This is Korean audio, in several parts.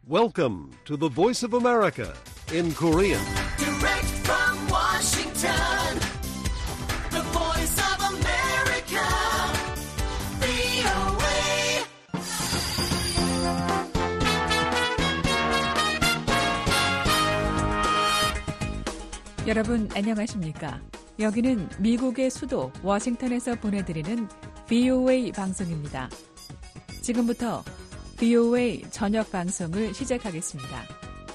Welcome to the Voice of America in Korean. Direct from Washington, the Voice of America, VOA. 여러분 안녕하십니까? 여기는 미국의 수도 워싱턴에서 보내드리는 VOA 방송입니다. 지금부터 VOA 저녁 방송을 시작하겠습니다.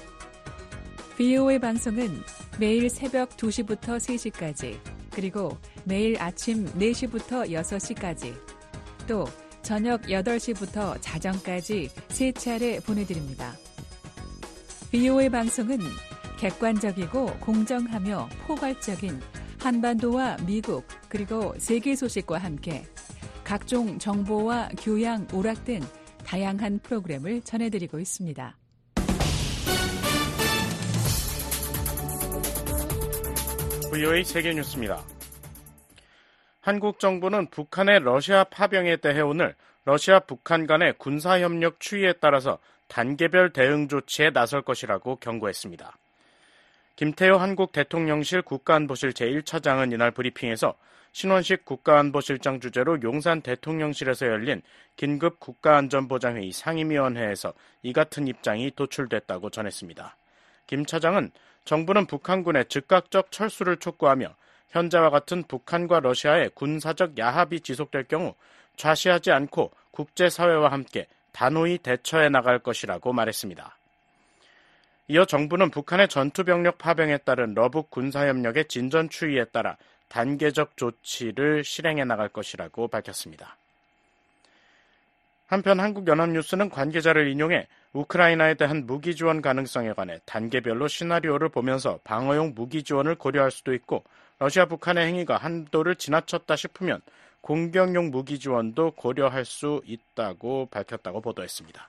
VOA 방송은 매일 새벽 2시부터 3시까지, 그리고 매일 아침 4시부터 6시까지, 또 저녁 8시부터 자정까지 3차례 보내드립니다. VOA 방송은 객관적이고 공정하며 포괄적인 한반도와 미국 그리고 세계 소식과 함께 각종 정보와 교양, 오락 등 다양한 프로그램을 전해드리고 있습니다. VOA 세계뉴스입니다. 한국 정부는 북한의 러시아 파병에 대해 오늘 러시아 북한 간의 군사협력 추이에 따라서 단계별 대응 조치에 나설 것이라고 경고했습니다. 김태효 한국 대통령실 국가안보실 제1차장은 이날 브리핑에서 신원식 국가안보실장 주재로 용산 대통령실에서 열린 긴급 국가안전보장회의 상임위원회에서 이 같은 입장이 도출됐다고 전했습니다. 김 차장은 정부는 북한군의 즉각적 철수를 촉구하며 현재와 같은 북한과 러시아의 군사적 야합이 지속될 경우 좌시하지 않고 국제사회와 함께 단호히 대처해 나갈 것이라고 말했습니다. 이어 정부는 북한의 전투병력 파병에 따른 러북 군사협력의 진전 추이에 따라 단계적 조치를 실행해 나갈 것이라고 밝혔습니다. 한편 한국연합뉴스는 관계자를 인용해 우크라이나에 대한 무기 지원 가능성에 관해 단계별로 시나리오를 보면서 방어용 무기 지원을 고려할 수도 있고 러시아 북한의 행위가 한도를 지나쳤다 싶으면 공격용 무기 지원도 고려할 수 있다고 밝혔다고 보도했습니다.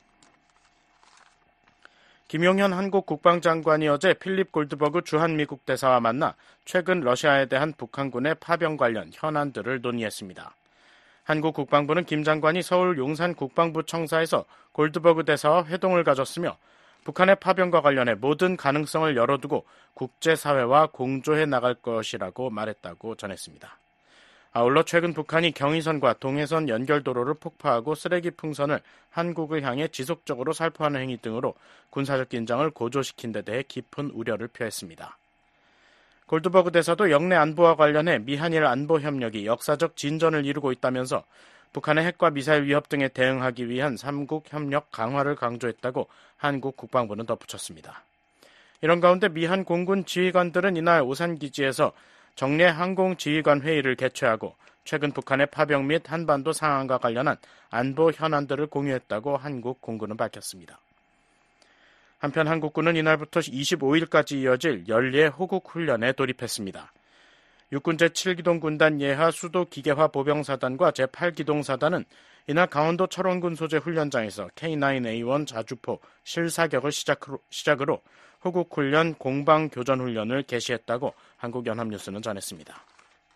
김용현 한국 국방장관이 어제 필립 골드버그 주한미국 대사와 만나 최근 러시아에 대한 북한군의 파병 관련 현안들을 논의했습니다. 한국 국방부는 김 장관이 서울 용산 국방부 청사에서 골드버그 대사와 회동을 가졌으며 북한의 파병과 관련해 모든 가능성을 열어두고 국제사회와 공조해 나갈 것이라고 말했다고 전했습니다. 아울러 최근 북한이 경의선과 동해선 연결도로를 폭파하고 쓰레기 풍선을 한국을 향해 지속적으로 살포하는 행위 등으로 군사적 긴장을 고조시킨 데 대해 깊은 우려를 표했습니다. 골드버그 대사도 영내 안보와 관련해 미한일 안보 협력이 역사적 진전을 이루고 있다면서 북한의 핵과 미사일 위협 등에 대응하기 위한 3국 협력 강화를 강조했다고 한국 국방부는 덧붙였습니다. 이런 가운데 미한 공군 지휘관들은 이날 오산기지에서 정례 항공지휘관 회의를 개최하고 최근 북한의 파병 및 한반도 상황과 관련한 안보 현안들을 공유했다고 한국 공군은 밝혔습니다. 한편 한국군은 이날부터 25일까지 이어질 연례 호국 훈련에 돌입했습니다. 육군 제7기동 군단 예하 수도 기계화 보병사단과 제8기동사단은 이날 강원도 철원군 소재 훈련장에서 K9A1 자주포 실사격을 시작으로 호국훈련 공방교전훈련을 개시했다고 한국연합뉴스는 전했습니다.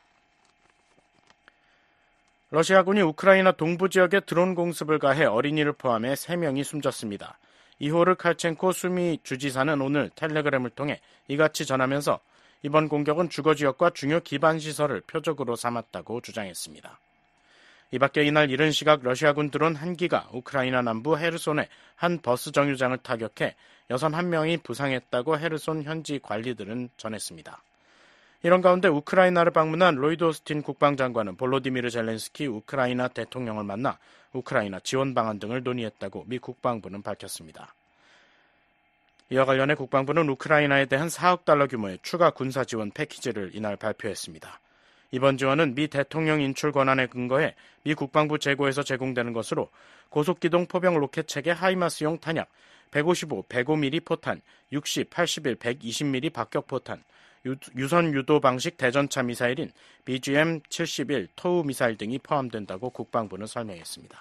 러시아군이 우크라이나 동부 지역에 드론 공습을 가해 어린이를 포함해 3명이 숨졌습니다. 이호르 칼첸코 수미 주지사는 오늘 텔레그램을 통해 이같이 전하면서 이번 공격은 주거지역과 중요 기반시설을 표적으로 삼았다고 주장했습니다. 이 밖에 이날 이른 시각 러시아군 드론 1기가 우크라이나 남부 헤르손의 한 버스 정류장을 타격해 여성 1명이 부상했다고 헤르손 현지 관리들은 전했습니다. 이런 가운데 우크라이나를 방문한 로이드 오스틴 국방장관은 볼로디미르 젤렌스키 우크라이나 대통령을 만나 우크라이나 지원 방안 등을 논의했다고 미 국방부는 밝혔습니다. 이와 관련해 국방부는 우크라이나에 대한 4억 달러 규모의 추가 군사 지원 패키지를 이날 발표했습니다. 이번 지원은 미 대통령 인출 권한에 근거해 미 국방부 재고에서 제공되는 것으로 고속기동 포병 로켓 체계 하이마스용 탄약, 155, 105mm 포탄, 60, 81, 120mm 박격포탄, 유선 유도 방식 대전차 미사일인 BGM-71 토우 미사일 등이 포함된다고 국방부는 설명했습니다.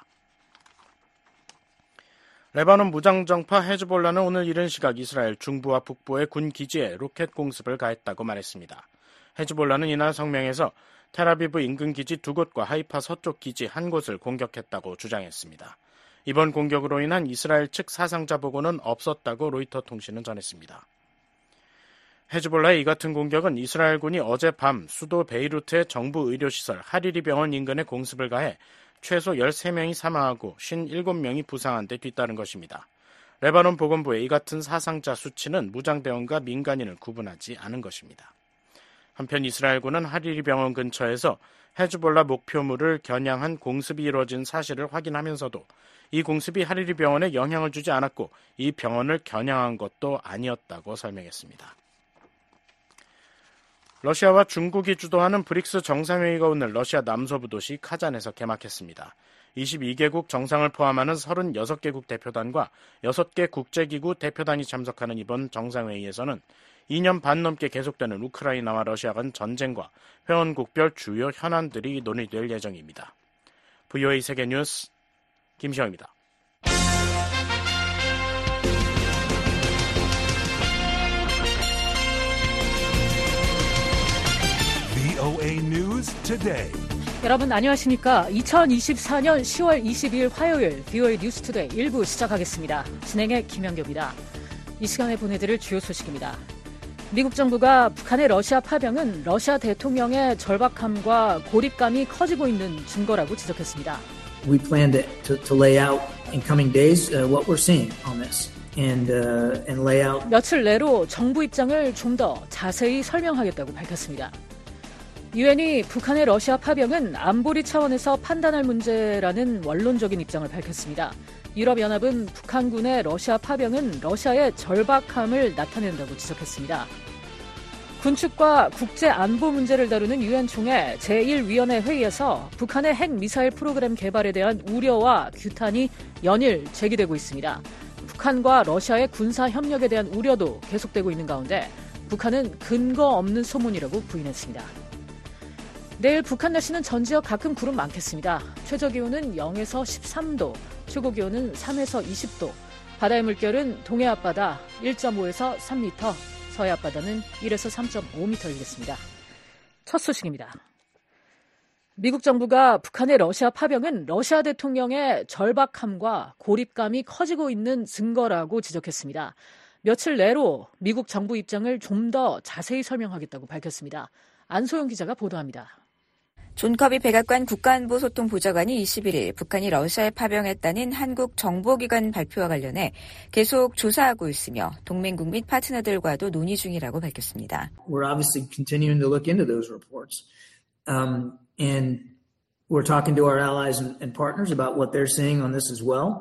레바논 무장정파 헤즈볼라는 오늘 이른 시각 이스라엘 중부와 북부의 군 기지에 로켓 공습을 가했다고 말했습니다. 헤즈볼라는 이날 성명에서 텔아비브 인근 기지 2곳과 하이파 서쪽 기지 1곳을 공격했다고 주장했습니다. 이번 공격으로 인한 이스라엘 측 사상자 보고는 없었다고 로이터 통신은 전했습니다. 헤즈볼라의 이 같은 공격은 이스라엘군이 어젯밤 수도 베이루트의 정부 의료시설 하리리 병원 인근에 공습을 가해 최소 13명이 사망하고 57명이 부상한 데 뒤따른 것입니다. 레바논 보건부의 이 같은 사상자 수치는 무장대원과 민간인을 구분하지 않은 것입니다. 한편 이스라엘군은 하리리 병원 근처에서 헤즈볼라 목표물을 겨냥한 공습이 이루어진 사실을 확인하면서도 이 공습이 하리리 병원에 영향을 주지 않았고 이 병원을 겨냥한 것도 아니었다고 설명했습니다. 러시아와 중국이 주도하는 브릭스 정상회의가 오늘 러시아 남서부 도시 카잔에서 개막했습니다. 22개국 정상을 포함하는 36개국 대표단과 6개 국제기구 대표단이 참석하는 이번 정상회의에서는 2년 반 넘게 계속되는 우크라이나와 러시아 간 전쟁과 회원국별 주요 현안들이 논의될 예정입니다. VOA 세계뉴스 김시영입니다. VOA News Today. 여러분 안녕하십니까? 2024년 10월 22일 화요일 VOA 뉴스 투데이 1부 시작하겠습니다. 진행의 김영교입니다. 이 시간에 보내드릴 주요 소식입니다. 미국 정부가 북한의 러시아 파병은 러시아 대통령의 절박함과 고립감이 커지고 있는 증거라고 지적했습니다. We plan to lay out in coming days what we're seeing on this and lay out. 며칠 내로 정부 입장을 좀 더 자세히 설명하겠다고 밝혔습니다. 유엔이 북한의 러시아 파병은 안보리 차원에서 판단할 문제라는 원론적인 입장을 밝혔습니다. 유럽연합은 북한군의 러시아 파병은 러시아의 절박함을 나타낸다고 지적했습니다. 군축과 국제안보 문제를 다루는 유엔 총회 제1위원회 회의에서 북한의 핵미사일 프로그램 개발에 대한 우려와 규탄이 연일 제기되고 있습니다. 북한과 러시아의 군사협력에 대한 우려도 계속되고 있는 가운데 북한은 근거 없는 소문이라고 부인했습니다. 내일 북한 날씨는 전 지역 가끔 구름 많겠습니다. 최저기온은 0에서 13도, 최고기온은 3에서 20도, 바다의 물결은 동해 앞바다 1.5에서 3m, 서해 앞바다는 1에서 3.5m이겠습니다. 첫 소식입니다. 미국 정부가 북한의 러시아 파병은 러시아 대통령의 절박함과 고립감이 커지고 있는 증거라고 지적했습니다. 며칠 내로 미국 정부 입장을 좀 더 자세히 설명하겠다고 밝혔습니다. 안소영 기자가 보도합니다. 존 커비 백악관 국가안보소통보좌관이 21일 북한이 러시아에 파병했다는 한국 정보기관 발표와 관련해 계속 조사하고 있으며 동맹국 및 파트너들과도 논의 중이라고 밝혔습니다. We're obviously continuing to look into those reports. And we're talking to our allies and partners about what they're seeing on this as well.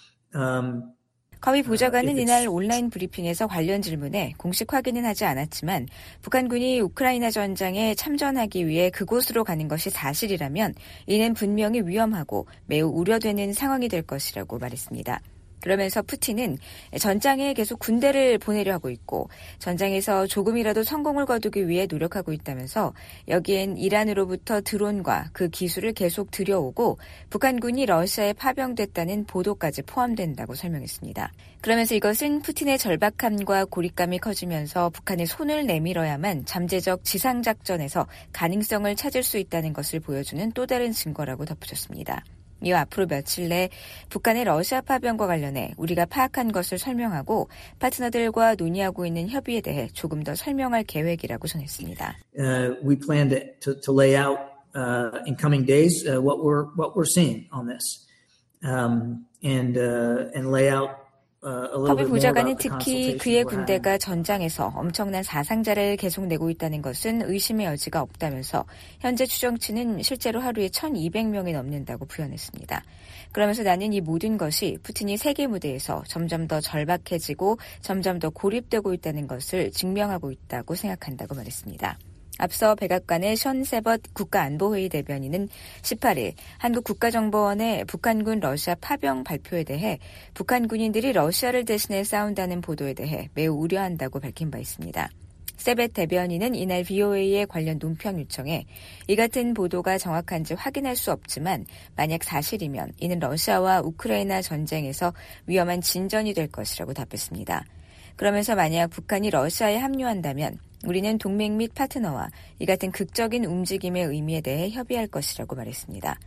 커비 보좌관은 이날 온라인 브리핑에서 관련 질문에 공식 확인은 하지 않았지만 북한군이 우크라이나 전장에 참전하기 위해 그곳으로 가는 것이 사실이라면 이는 분명히 위험하고 매우 우려되는 상황이 될 것이라고 말했습니다. 그러면서 푸틴은 전장에 계속 군대를 보내려 하고 있고 전장에서 조금이라도 성공을 거두기 위해 노력하고 있다면서 여기엔 이란으로부터 드론과 그 기술을 계속 들여오고 북한군이 러시아에 파병됐다는 보도까지 포함된다고 설명했습니다. 그러면서 이것은 푸틴의 절박함과 고립감이 커지면서 북한의 손을 내밀어야만 잠재적 지상작전에서 가능성을 찾을 수 있다는 것을 보여주는 또 다른 증거라고 덧붙였습니다. 이와 앞으로 며칠 내 북한의 러시아 파병과 관련해 우리가 파악한 것을 설명하고 파트너들과 논의하고 있는 협의에 대해 조금 더 설명할 계획이라고 전했습니다. We plan to lay out in coming days what we're seeing on this and lay out. 커비 보좌관은 특히 그의 군대가 전장에서 엄청난 사상자를 계속 내고 있다는 것은 의심의 여지가 없다면서 현재 추정치는 실제로 하루에 1,200명이 넘는다고 부연했습니다. 그러면서 나는 이 모든 것이 푸틴이 세계 무대에서 점점 더 절박해지고 점점 더 고립되고 있다는 것을 증명하고 있다고 생각한다고 말했습니다. 앞서 백악관의 션 세벗 국가안보회의 대변인은 18일 한국 국가정보원의 북한군 러시아 파병 발표에 대해 북한 군인들이 러시아를 대신해 싸운다는 보도에 대해 매우 우려한다고 밝힌 바 있습니다. 세벳 대변인은 이날 VOA의 관련 논평 요청에 이 같은 보도가 정확한지 확인할 수 없지만 만약 사실이면 이는 러시아와 우크라이나 전쟁에서 위험한 진전이 될 것이라고 답했습니다. 그러면서 만약 북한이 러시아에 합류한다면 우리는 동맹 및 파트너와 이 같은 극적인 움직임의 의미에 대해 협의할 것이라고 말했습니다.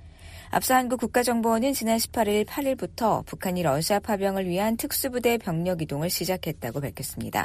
앞서 한국 국가정보원은 지난 18일 8일부터 북한이 러시아 파병을 위한 특수부대 병력 이동을 시작했다고 밝혔습니다.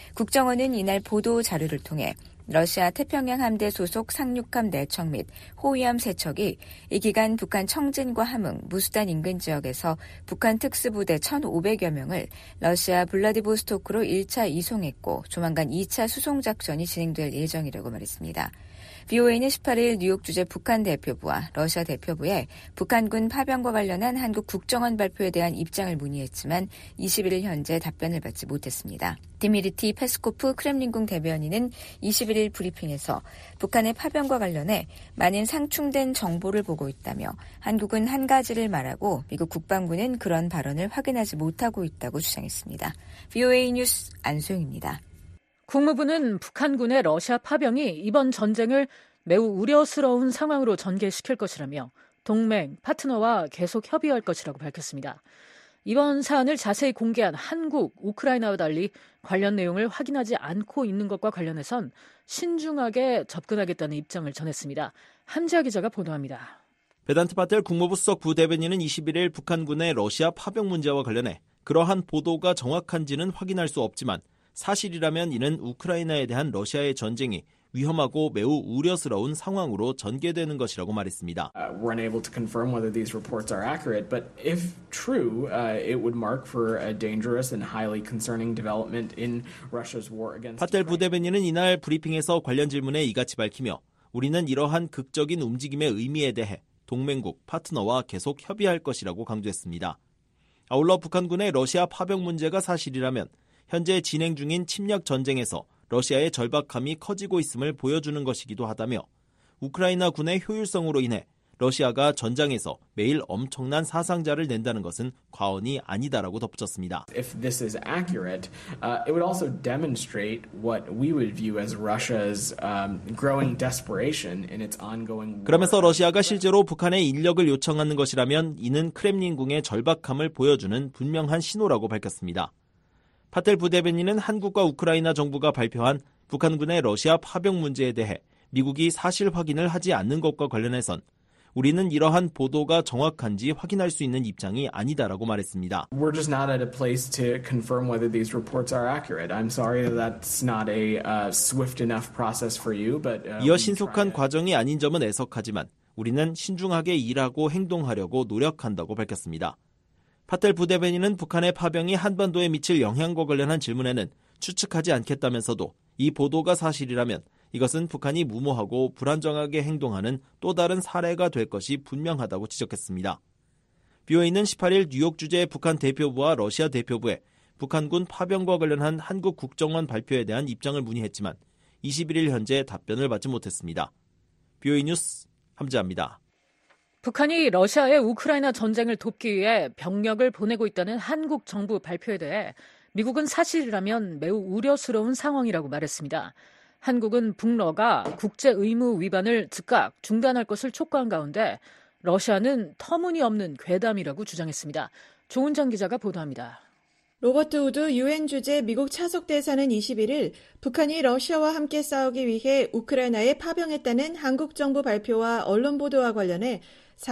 국정원은 이날 보도 자료를 통해 러시아 태평양 함대 소속 상륙함 4척 및 호위함 3척이 이 기간 북한 청진과 함흥, 무수단 인근 지역에서 북한 특수부대 1,500여 명을 러시아 블라디보스토크로 1차 이송했고 조만간 2차 수송 작전이 진행될 예정이라고 말했습니다. BOA는 18일 뉴욕 주재 북한 대표부와 러시아 대표부에 북한군 파병과 관련한 한국 국정원 발표에 대한 입장을 문의했지만 21일 현재 답변을 받지 못했습니다. 디미트리 페스코프 크렘린궁 대변인은 21일 브리핑에서 북한의 파병과 관련해 많은 상충된 정보를 보고 있다며 한국은 한 가지를 말하고 미국 국방부는 그런 발언을 확인하지 못하고 있다고 주장했습니다. BOA 뉴스 안소영입니다. 국무부는 북한군의 러시아 파병이 이번 전쟁을 매우 우려스러운 상황으로 전개시킬 것이라며 동맹, 파트너와 계속 협의할 것이라고 밝혔습니다. 이번 사안을 자세히 공개한 한국, 우크라이나와 달리 관련 내용을 확인하지 않고 있는 것과 관련해선 신중하게 접근하겠다는 입장을 전했습니다. 함지아 기자가 보도합니다. 베단트 파텔 국무부 수석 부대변인은 21일 북한군의 러시아 파병 문제와 관련해 그러한 보도가 정확한지는 확인할 수 없지만 사실이라면 이는 우크라이나에 대한 러시아의 전쟁이 위험하고 매우 우려스러운 상황으로 전개되는 것이라고 말했습니다. We're unable to confirm whether these reports are accurate, but if true, it would mark for a dangerous and highly concerning development in Russia's war against 파텔 부대변인은 이날 브리핑에서 관련 질문에 이같이 밝히며 우리는 이러한 극적인 움직임의 의미에 대해 동맹국, 파트너와 계속 협의할 것이라고 강조했습니다. 아울러 북한군의 러시아 파병 문제가 사실이라면 현재 진행 중인 침략 전쟁에서 러시아의 절박함이 커지고 있음을 보여주는 것이기도 하다며 우크라이나 군의 효율성으로 인해 러시아가 전장에서 매일 엄청난 사상자를 낸다는 것은 과언이 아니다라고 덧붙였습니다. If this is accurate, it would also demonstrate what we would view as Russia's growing desperation in its ongoing war. 그러면서 러시아가 실제로 북한의 인력을 요청하는 것이라면 이는 크렘린궁의 절박함을 보여주는 분명한 신호라고 밝혔습니다. 파텔 부대변인은 한국과 우크라이나 정부가 발표한 북한군의 러시아 파병 문제에 대해 미국이 사실 확인을 하지 않는 것과 관련해선 우리는 이러한 보도가 정확한지 확인할 수 있는 입장이 아니다라고 말했습니다. We're just not at a place to confirm whether these reports are accurate. I'm sorry that that's not a swift enough process for you, but 이어 신속한 과정이 아닌 점은 애석하지만 우리는 신중하게 일하고 행동하려고 노력한다고 밝혔습니다. 파텔 부대변인은 북한의 파병이 한반도에 미칠 영향과 관련한 질문에는 추측하지 않겠다면서도 이 보도가 사실이라면 이것은 북한이 무모하고 불안정하게 행동하는 또 다른 사례가 될 것이 분명하다고 지적했습니다. BOA는 18일 뉴욕 주재 북한 대표부와 러시아 대표부에 북한군 파병과 관련한 한국 국정원 발표에 대한 입장을 문의했지만 21일 현재 답변을 받지 못했습니다. BOA 뉴스 함지아입니다. 북한이 러시아의 우크라이나 전쟁을 돕기 위해 병력을 보내고 있다는 한국 정부 발표에 대해 미국은 사실이라면 매우 우려스러운 상황이라고 말했습니다. 한국은 북러가 국제 의무 위반을 즉각 중단할 것을 촉구한 가운데 러시아는 터무니없는 괴담이라고 주장했습니다. 조은정 기자가 보도합니다. 로버트 우드 유엔 주재 미국 차석 대사는 21일 북한이 러시아와 함께 싸우기 위해 우크라이나에 파병했다는 한국 정부 발표와 언론 보도와 관련해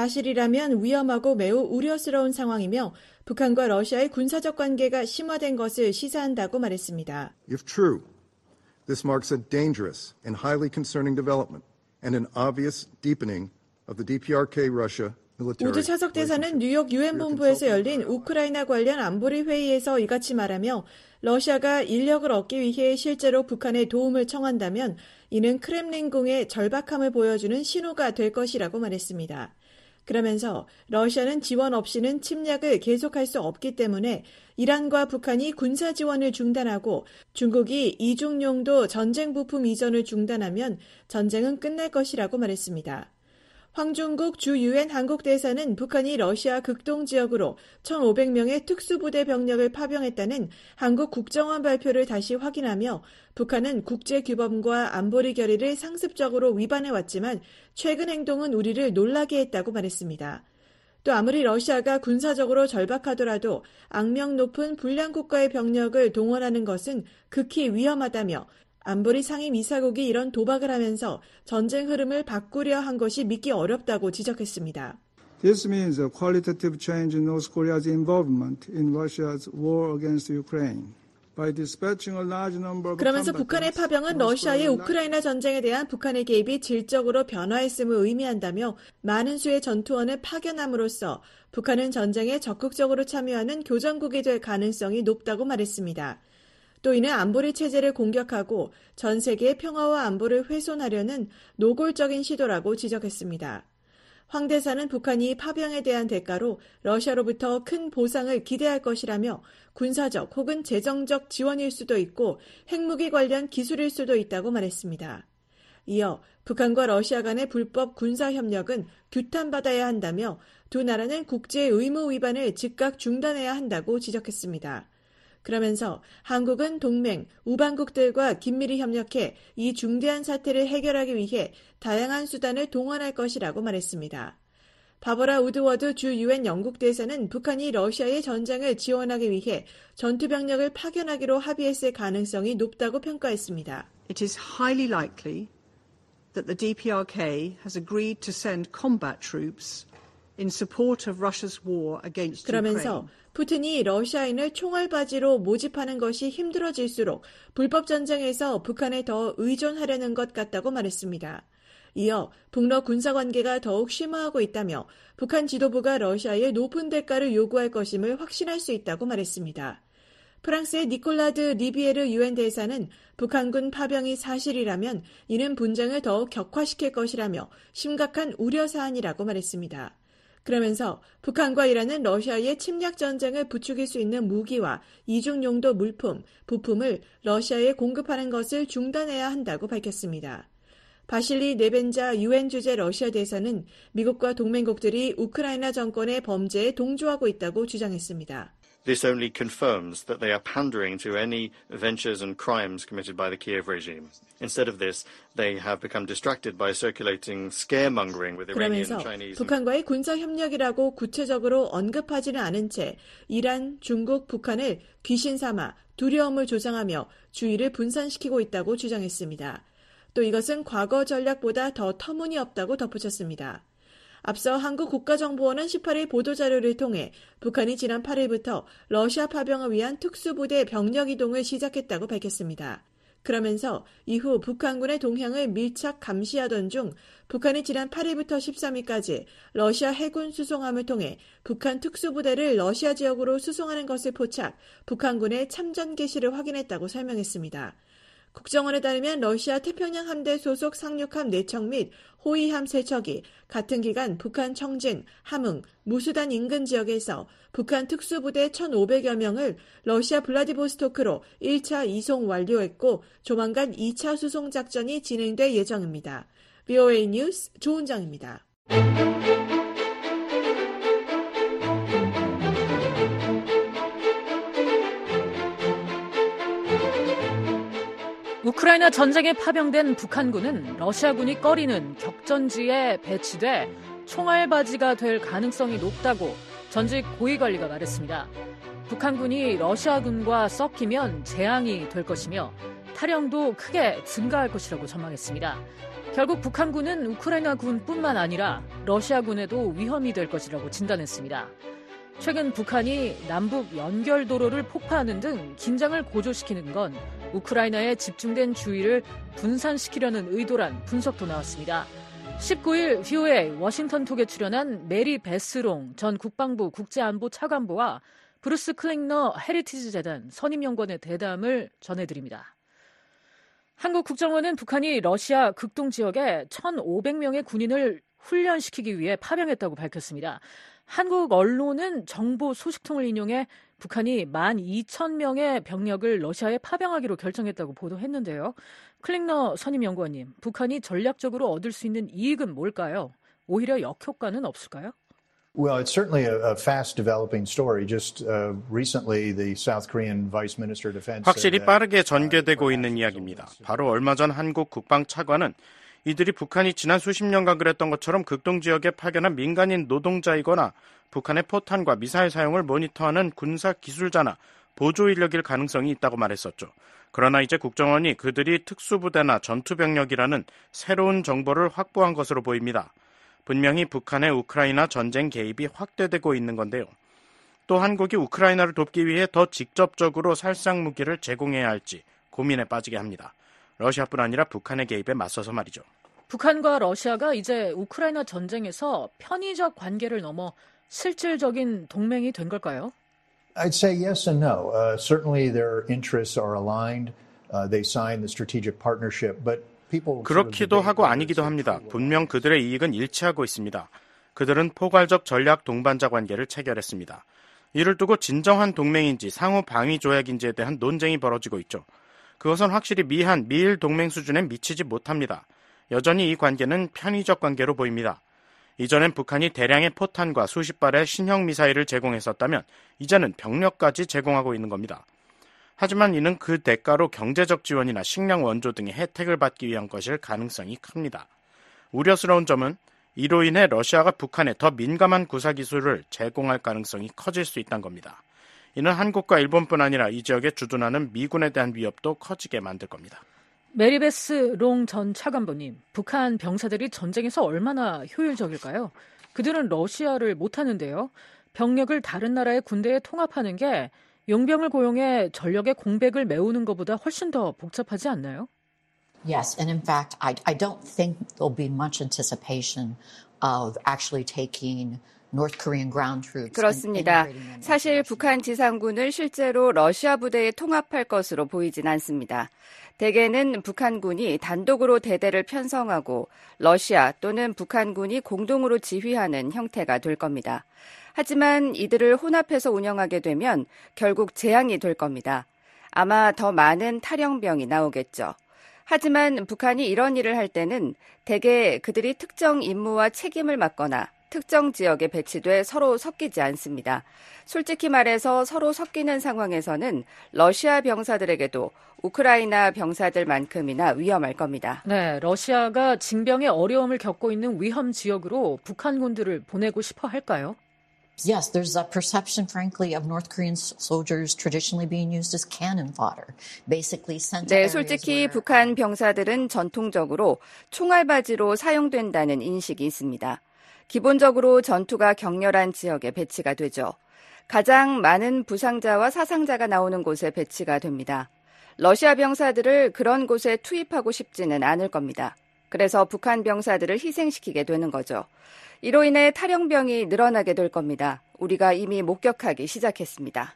사실이라면 위험하고 매우 우려스러운 상황이며 북한과 러시아의 군사적 관계가 심화된 것을 시사한다고 말했습니다. If true, this marks a dangerous and highly concerning development and an obvious deepening of the DPRK Russia 우드 차석 대사는 뉴욕 유엔 본부에서 열린 우크라이나 관련 안보리 회의에서 이같이 말하며 러시아가 인력을 얻기 위해 실제로 북한에 도움을 청한다면 이는 크렘린궁의 절박함을 보여주는 신호가 될 것이라고 말했습니다. 그러면서 러시아는 지원 없이는 침략을 계속할 수 없기 때문에 이란과 북한이 군사 지원을 중단하고 중국이 이중용도 전쟁 부품 이전을 중단하면 전쟁은 끝날 것이라고 말했습니다. 황중국 주 유엔 한국 대사는 북한이 러시아 극동 지역으로 1,500명의 특수부대 병력을 파병했다는 한국 국정원 발표를 다시 확인하며 북한은 국제규범과 안보리 결의를 상습적으로 위반해왔지만 최근 행동은 우리를 놀라게 했다고 말했습니다. 또 아무리 러시아가 군사적으로 절박하더라도 악명 높은 불량 국가의 병력을 동원하는 것은 극히 위험하다며 안보리 상임이사국이 이런 도박을 하면서 전쟁 흐름을 바꾸려 한 것이 믿기 어렵다고 지적했습니다. This means a qualitative change in North Korea's involvement in Russia's war against Ukraine. 그러면서 북한의 파병은 러시아의 우크라이나 전쟁에 대한 북한의 개입이 질적으로 변화했음을 의미한다며 많은 수의 전투원을 파견함으로써 북한은 전쟁에 적극적으로 참여하는 교전국이 될 가능성이 높다고 말했습니다. 또 이는 안보리 체제를 공격하고 전 세계의 평화와 안보를 훼손하려는 노골적인 시도라고 지적했습니다. 황 대사는 북한이 파병에 대한 대가로 러시아로부터 큰 보상을 기대할 것이라며 군사적 혹은 재정적 지원일 수도 있고 핵무기 관련 기술일 수도 있다고 말했습니다. 이어 북한과 러시아 간의 불법 군사협력은 규탄받아야 한다며 두 나라는 국제 의무 위반을 즉각 중단해야 한다고 지적했습니다. 그러면서 한국은 동맹, 우방국들과 긴밀히 협력해 이 중대한 사태를 해결하기 위해 다양한 수단을 동원할 것이라고 말했습니다. 바버라 우드워드 주 유엔 영국 대사는 북한이 러시아의 전쟁을 지원하기 위해 전투병력을 파견하기로 합의했을 가능성이 높다고 평가했습니다. It is highly likely that the DPRK has agreed to send combat troops in support of Russia's war against 그러면서 Ukraine. 푸틴이 러시아인을 총알바지로 모집하는 것이 힘들어질수록 불법 전쟁에서 북한에 더 의존하려는 것 같다고 말했습니다. 이어 북러 군사관계가 더욱 심화하고 있다며 북한 지도부가 러시아에 높은 대가를 요구할 것임을 확신할 수 있다고 말했습니다. 프랑스의 니콜라드 리비에르 유엔 대사는 북한군 파병이 사실이라면 이는 분쟁을 더욱 격화시킬 것이라며 심각한 우려사안이라고 말했습니다. 그러면서 북한과 이란은 러시아의 침략 전쟁을 부추길 수 있는 무기와 이중용도 물품, 부품을 러시아에 공급하는 것을 중단해야 한다고 밝혔습니다. 바실리 네벤자 유엔 주재 러시아 대사는 미국과 동맹국들이 우크라이나 정권의 범죄에 동조하고 있다고 주장했습니다. This only confirms that they are pandering to any ventures and crimes committed by the Kiev regime. Instead of this, they have become distracted by circulating scaremongering with Iranian and Chinese. 북한과의 군사 협력이라고 구체적으로 언급하지는 않은 채 이란, 중국, 북한을 귀신 삼아 두려움을 조장하며 주의를 분산시키고 있다고 주장했습니다. 또 이것은 과거 전략보다 더 터무니없다고 덧붙였습니다. 앞서 한국 국가정보원은 18일 보도자료를 통해 북한이 지난 8일부터 러시아 파병을 위한 특수부대 병력 이동을 시작했다고 밝혔습니다. 그러면서 이후 북한군의 동향을 밀착 감시하던 중 북한이 지난 8일부터 13일까지 러시아 해군 수송함을 통해 북한 특수부대를 러시아 지역으로 수송하는 것을 포착, 북한군의 참전 개시를 확인했다고 설명했습니다. 국정원에 따르면 러시아 태평양 함대 소속 상륙함 4척 및 호위함 3척이 같은 기간 북한 청진, 함흥, 무수단 인근 지역에서 북한 특수부대 1,500여 명을 러시아 블라디보스토크로 1차 이송 완료했고 조만간 2차 수송 작전이 진행될 예정입니다. VOA 뉴스 조은정입니다. 우크라이나 전쟁에 파병된 북한군은 러시아군이 꺼리는 격전지에 배치돼 총알바지가 될 가능성이 높다고 전직 고위관리가 말했습니다. 북한군이 러시아군과 섞이면 재앙이 될 것이며 탈영도 크게 증가할 것이라고 전망했습니다. 결국 북한군은 우크라이나군뿐만 아니라 러시아군에도 위험이 될 것이라고 진단했습니다. 최근 북한이 남북 연결도로를 폭파하는 등 긴장을 고조시키는 건 우크라이나에 집중된 주의를 분산시키려는 의도란 분석도 나왔습니다. 19일 VOA 워싱턴톡에 출연한 메리 베스롱 전 국방부 국제안보 차관보와 브루스 클링너 헤리티지 재단 선임연구원의 대담을 전해드립니다. 한국 국정원은 북한이 러시아 극동 지역에 1,500명의 군인을 훈련시키기 위해 파병했다고 밝혔습니다. 한국 언론은 정보 소식통을 인용해 북한이 12,000명의 병력을 러시아에 파병하기로 결정했다고 보도했는데요. 클링너 선임연구원님, 북한이 전략적으로 얻을 수 있는 이익은 뭘까요? 오히려 역효과는 없을까요? Well, it's certainly a fast developing story. Just recently, the South Korean Vice Minister of Defense 확실히 빠르게 전개되고 있는 이야기입니다. 바로 얼마 전 한국 국방차관은 이들이 북한이 지난 수십 년간 그랬던 것처럼 극동 지역에 파견한 민간인 노동자이거나 북한의 포탄과 미사일 사용을 모니터하는 군사 기술자나 보조 인력일 가능성이 있다고 말했었죠. 그러나 이제 국정원이 그들이 특수부대나 전투병력이라는 새로운 정보를 확보한 것으로 보입니다. 분명히 북한의 우크라이나 전쟁 개입이 확대되고 있는 건데요. 또 한국이 우크라이나를 돕기 위해 더 직접적으로 살상 무기를 제공해야 할지 고민에 빠지게 합니다. 러시아뿐 아니라 북한의 개입에 맞서서 말이죠. 북한과 러시아가 이제 우크라이나 전쟁에서 편의적 관계를 넘어 실질적인 동맹이 된 걸까요? I'd say yes and no. Certainly their interests are aligned. They signed the strategic partnership, but people 그렇기도 하고 아니기도 합니다. 분명 그들의 이익은 일치하고 있습니다. 그들은 포괄적 전략 동반자 관계를 체결했습니다. 이를 두고 진정한 동맹인지 상호 방위 조약인지에 대한 논쟁이 벌어지고 있죠. 그것은 확실히 미일 동맹 수준에 미치지 못합니다. 여전히 이 관계는 편의적 관계로 보입니다. 이전엔 북한이 대량의 포탄과 수십 발의 신형 미사일을 제공했었다면 이제는 병력까지 제공하고 있는 겁니다. 하지만 이는 그 대가로 경제적 지원이나 식량 원조 등의 혜택을 받기 위한 것일 가능성이 큽니다. 우려스러운 점은 이로 인해 러시아가 북한에 더 민감한 구사기술을 제공할 가능성이 커질 수 있다는 겁니다. 이는 한국과 일본뿐 아니라 이 지역에 주둔하는 미군에 대한 위협도 커지게 만들 겁니다. 메리베스 롱 전 차관보님, 북한 병사들이 전쟁에서 얼마나 효율적일까요? 그들은 러시아를 못하는데요. 병력을 다른 나라의 군대에 통합하는 게 용병을 고용해 전력의 공백을 메우는 것보다 훨씬 더 복잡하지 않나요? Yes, and in fact, I don't think there'll be much anticipation of actually taking North Korean ground troops. 그렇습니다. 사실 북한 지상군을 실제로 러시아 부대에 통합할 것으로 보이진 않습니다. 대개는 북한군이 단독으로 대대를 편성하고 러시아 또는 북한군이 공동으로 지휘하는 형태가 될 겁니다. 하지만 이들을 혼합해서 운영하게 되면 결국 재앙이 될 겁니다. 아마 더 많은 탈영병이 나오겠죠. 하지만 북한이 이런 일을 할 때는 대개 그들이 특정 임무와 책임을 맡거나 특정 지역에 배치돼 서로 섞이지 않습니다. 솔직히 말해서 서로 섞이는 상황에서는 러시아 병사들에게도 우크라이나 병사들만큼이나 위험할 겁니다. 네, 러시아가 징병의 어려움을 겪고 있는 위험 지역으로 북한군들을 보내고 싶어 할까요? Yes, there's a perception, frankly, of North Korean soldiers traditionally being used as cannon fodder. Basically sent to 네, areas 솔직히 where 북한 병사들은 전통적으로 총알바지로 사용된다는 인식이 있습니다. 기본적으로 전투가 격렬한 지역에 배치가 되죠. 가장 많은 부상자와 사상자가 나오는 곳에 배치가 됩니다. 러시아 병사들을 그런 곳에 투입하고 싶지는 않을 겁니다. 그래서 북한 병사들을 희생시키게 되는 거죠. 이로 인해 탈영병이 늘어나게 될 겁니다. 우리가 이미 목격하기 시작했습니다.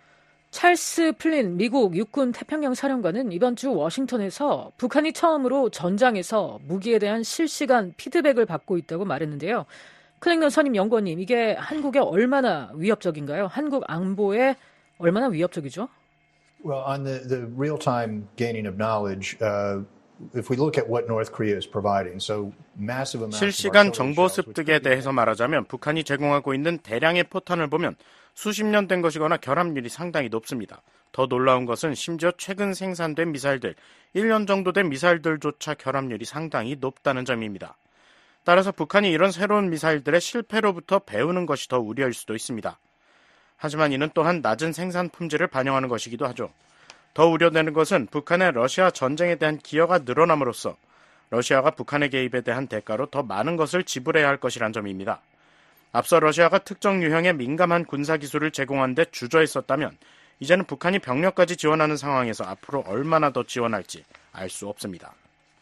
찰스 플린 미국 육군 태평양 사령관은 이번 주 워싱턴에서 북한이 처음으로 전장에서 무기에 대한 실시간 피드백을 받고 있다고 말했는데요. 클링넌 선임 연구원님, 이게 한국에 얼마나 위협적인가요? 한국 안보에 얼마나 위협적이죠? Well, on the real-time gaining of knowledge, if we look at what North Korea is providing, so massive amounts of 실시간 정보 습득에 대해서 말하자면 북한이 제공하고 있는 대량의 포탄을 보면 수십 년 된 것이거나 결함률이 상당히 높습니다. 더 놀라운 것은 심지어 최근 생산된 미사일들, 1년 정도 된 미사일들조차 결함률이 상당히 높다는 점입니다. 따라서 북한이 이런 새로운 미사일들의 실패로부터 배우는 것이 더 우려일 수도 있습니다. 하지만 이는 또한 낮은 생산 품질을 반영하는 것이기도 하죠. 더 우려되는 것은 북한의 러시아 전쟁에 대한 기여가 늘어남으로써 러시아가 북한의 개입에 대한 대가로 더 많은 것을 지불해야 할 것이란 점입니다. 앞서 러시아가 특정 유형의 민감한 군사기술을 제공한 데 주저했었다면 이제는 북한이 병력까지 지원하는 상황에서 앞으로 얼마나 더 지원할지 알 수 없습니다.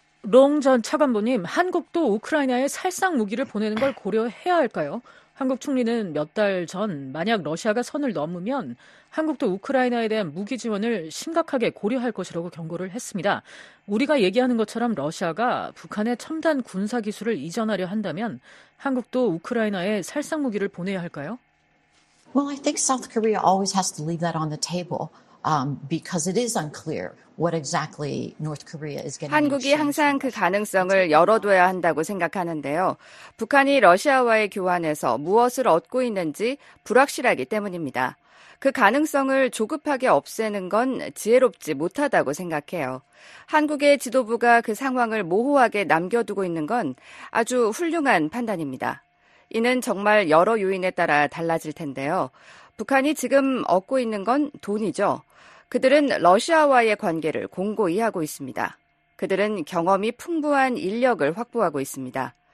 롱 전 차관보님, 한국도 우크라이나에 살상 무기를 보내는 걸 고려해야 할까요? 한국 총리는 몇 달 전 만약 러시아가 선을 넘으면 한국도 우크라이나에 대한 무기 지원을 심각하게 고려할 것이라고 경고를 했습니다. 우리가 얘기하는 것처럼 러시아가 북한의 첨단 군사기술을 이전하려 한다면 한국도 우크라이나에 살상 무기를 보내야 할까요? Well, I think South Korea always has to leave that on the table because it is unclear what exactly North Korea is getting. 한국이 항상 그 가능성을 열어둬야 한다고 생각하는데요. 북한이 러시아와의 교환에서 무엇을 얻고 있는지 불확실하기 때문입니다. 그 가능성을 조급하게 없애는 건 지혜롭지 못하다고 생각해요. 한국의 지도부가 그 상황을 모호하게 남겨두고 있는 건 아주 훌륭한 판단입니다. 이는 정말 여러 요인에 따라 달라질 텐데요. 북한이 지금 얻고 있는 건 돈이죠. 그들은 러시아와의 관계를 공고히 하고 있습니다. 그들은 경험이 풍부한 인력을 확보하고 있습니다.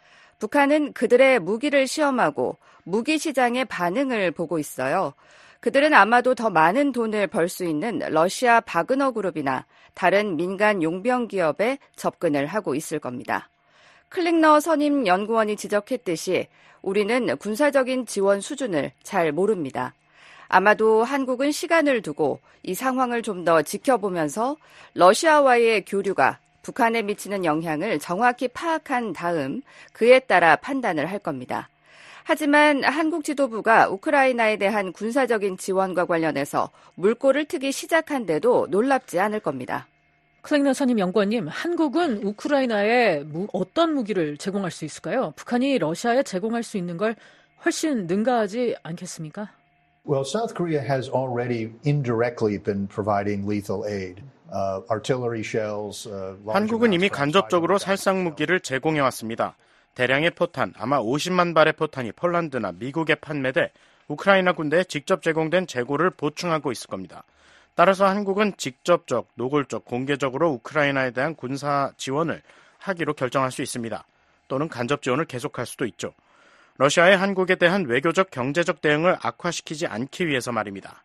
북한은 그들의 무기를 시험하고 무기 시장의 반응을 보고 있어요. 그들은 아마도 더 많은 돈을 벌 수 있는 러시아 바그너 그룹이나 다른 민간 용병 기업에 접근을 하고 있을 겁니다. 클링너 선임 연구원이 지적했듯이 우리는 군사적인 지원 수준을 잘 모릅니다. 아마도 한국은 시간을 두고 이 상황을 좀 더 지켜보면서 러시아와의 교류가 북한에 미치는 영향을 정확히 파악한 다음 그에 따라 판단을 할 겁니다. 하지만 한국 지도부가 우크라이나에 대한 군사적인 지원과 관련해서 물꼬를 트기 시작한데도 놀랍지 않을 겁니다. 클랭너 선임 연구원님, 한국은 우크라이나에 어떤 무기를 제공할 수 있을까요? 북한이 러시아에 제공할 수 있는 걸 훨씬 능가하지 않겠습니까? Well, South Korea has already indirectly been providing lethal aid. Artillery shells. 한국은 이미 간접적으로 살상 무기를 제공해 왔습니다. 대량의 포탄, 아마 50만 발의 포탄이 폴란드나 미국에 판매돼 우크라이나 군대에 직접 제공된 재고를 보충하고 있을 겁니다. 따라서 한국은 직접적, 노골적, 공개적으로 우크라이나에 대한 군사 지원을 하기로 결정할 수 있습니다. 또는 간접 지원을 계속할 수도 있죠. 러시아의 한국에 대한 외교적, 경제적 대응을 악화시키지 않기 위해서 말입니다.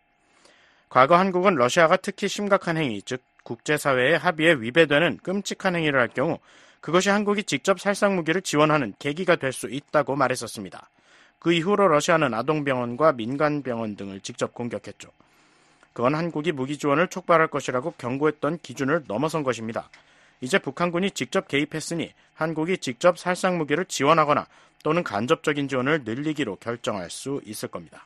과거 한국은 러시아가 특히 심각한 행위, 즉 국제사회의 합의에 위배되는 끔찍한 행위를 할 경우 그것이 한국이 직접 살상무기를 지원하는 계기가 될 수 있다고 말했었습니다. 그 이후로 러시아는 아동병원과 민간병원 등을 직접 공격했죠. 그건 한국이 무기 지원을 촉발할 것이라고 경고했던 기준을 넘어선 것입니다. 이제 북한군이 직접 개입했으니 한국이 직접 살상무기를 지원하거나 또는 간접적인 지원을 늘리기로 결정할 수 있을 겁니다.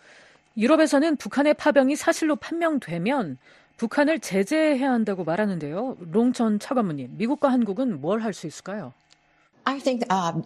유럽에서는 북한의 파병이 사실로 판명되면 북한을 제재해야 한다고 말하는데요. 롱 전 차관무님, 미국과 한국은 뭘 할 수 있을까요? I think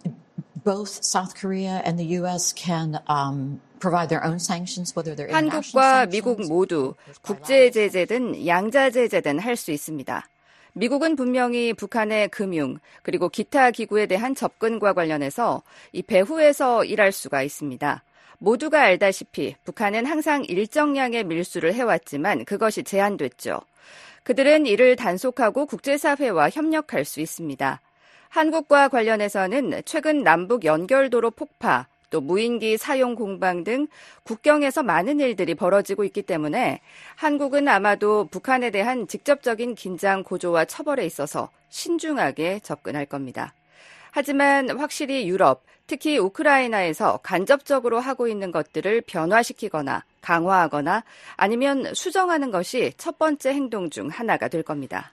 both South Korea and the U.S. can provide their own sanctions, whether they're international 한국과 sanctions. 미국 모두 국제 제재든 양자 제재든 할 수 있습니다. 미국은 분명히 북한의 금융 그리고 기타 기구에 대한 접근과 관련해서 이 배후에서 일할 수가 있습니다. 모두가 알다시피 북한은 항상 일정량의 밀수를 해왔지만 그것이 제한됐죠. 그들은 이를 단속하고 국제사회와 협력할 수 있습니다. 한국과 관련해서는 최근 남북 연결도로 폭파, 또 무인기 사용 공방 등 국경에서 많은 일들이 벌어지고 있기 때문에 한국은 아마도 북한에 대한 직접적인 긴장 고조와 처벌에 있어서 신중하게 접근할 겁니다. 하지만 확실히 유럽, 특히 우크라이나에서 간접적으로 하고 있는 것들을 변화시키거나 강화하거나 아니면 수정하는 것이 첫 번째 행동 중 하나가 될 겁니다.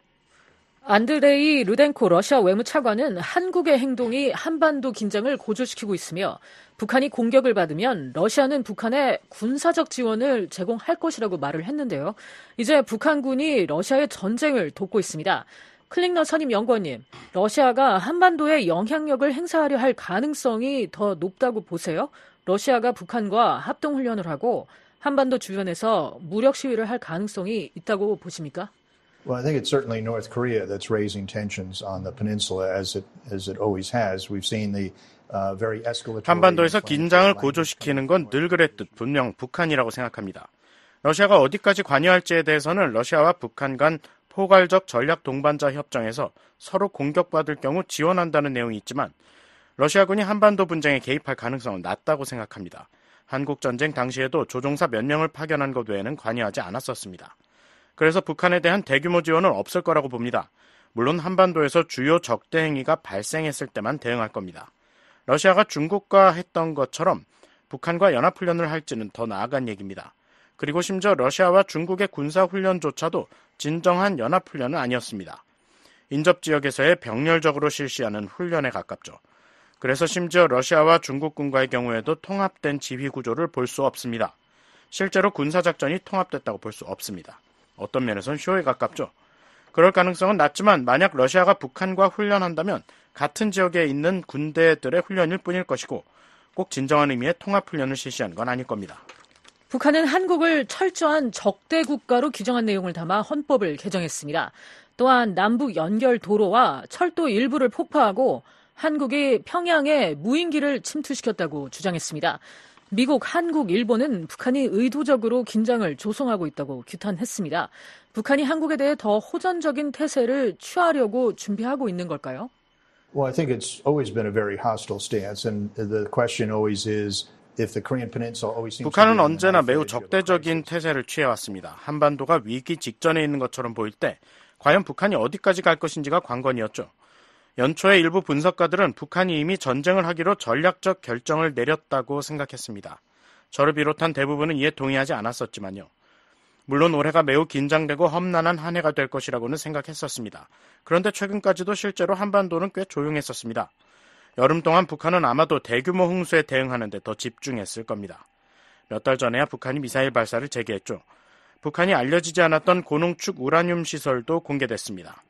안드레이 루덴코 러시아 외무차관은 한국의 행동이 한반도 긴장을 고조시키고 있으며 북한이 공격을 받으면 러시아는 북한에 군사적 지원을 제공할 것이라고 말을 했는데요. 이제 북한군이 러시아의 전쟁을 돕고 있습니다. 클링너 선임 연구원님, 러시아가 한반도에 영향력을 행사하려 할 가능성이 더 높다고 보세요? 러시아가 북한과 합동훈련을 하고 한반도 주변에서 무력 시위를 할 가능성이 있다고 보십니까? Well, I think it's certainly North Korea that's raising tensions on the peninsula as it always has. We've seen the very escalatory. 한반도에서 긴장을 고조시키는 건 늘 그랬듯 분명 북한이라고 생각합니다. 러시아가 어디까지 관여할지에 대해서는 러시아와 북한 간 포괄적 전략 동반자 협정에서 서로 공격받을 경우 지원한다는 내용이 있지만 러시아군이 한반도 분쟁에 개입할 가능성은 낮다고 생각합니다. 한국전쟁 당시에도 조종사 몇 명을 파견한 것 외에는 관여하지 않았었습니다. 그래서 북한에 대한 대규모 지원은 없을 거라고 봅니다. 물론 한반도에서 주요 적대 행위가 발생했을 때만 대응할 겁니다. 러시아가 중국과 했던 것처럼 북한과 연합훈련을 할지는 더 나아간 얘기입니다. 그리고 심지어 러시아와 중국의 군사훈련조차도 진정한 연합훈련은 아니었습니다. 인접지역에서의 병렬적으로 실시하는 훈련에 가깝죠. 그래서 심지어 러시아와 중국군과의 경우에도 통합된 지휘구조를 볼 수 없습니다. 실제로 군사작전이 통합됐다고 볼 수 없습니다. 어떤 면에선 쇼에 가깝죠. 그럴 가능성은 낮지만 만약 러시아가 북한과 훈련한다면 같은 지역에 있는 군대들의 훈련일 뿐일 것이고 꼭 진정한 의미의 통합훈련을 실시하는 건 아닐 겁니다. 북한은 한국을 철저한 적대 국가로 규정한 내용을 담아 헌법을 개정했습니다. 또한 남북 연결 도로와 철도 일부를 폭파하고 한국이 평양에 무인기를 침투시켰다고 주장했습니다. 미국, 한국, 일본은 북한이 의도적으로 긴장을 조성하고 있다고 규탄했습니다. 북한이 한국에 대해 더 호전적인 태세를 취하려고 준비하고 있는 걸까요? Well, I think it's always been a very hostile stance, and the question always is if the Korean Peninsula always seems to be 북한은 언제나 매우 적대적인 태세를 취해왔습니다. 한반도가 위기 직전에 있는 것처럼 보일 때 과연 북한이 어디까지 갈 것인지가 관건이었죠. 연초에 일부 분석가들은 북한이 이미 전쟁을 하기로 전략적 결정을 내렸다고 생각했습니다. 저를 비롯한 대부분은 이에 동의하지 않았었지만요. 물론 올해가 매우 긴장되고 험난한 한 해가 될 것이라고는 생각했었습니다. 그런데 최근까지도 실제로 한반도는 꽤 조용했었습니다. 여름 동안 북한은 아마도 대규모 홍수에 대응하는 데 더 집중했을 겁니다. 몇 달 전에야 북한이 미사일 발사를 재개했죠. 북한이 알려지지 않았던 고농축 우라늄 시설도 공개됐습니다.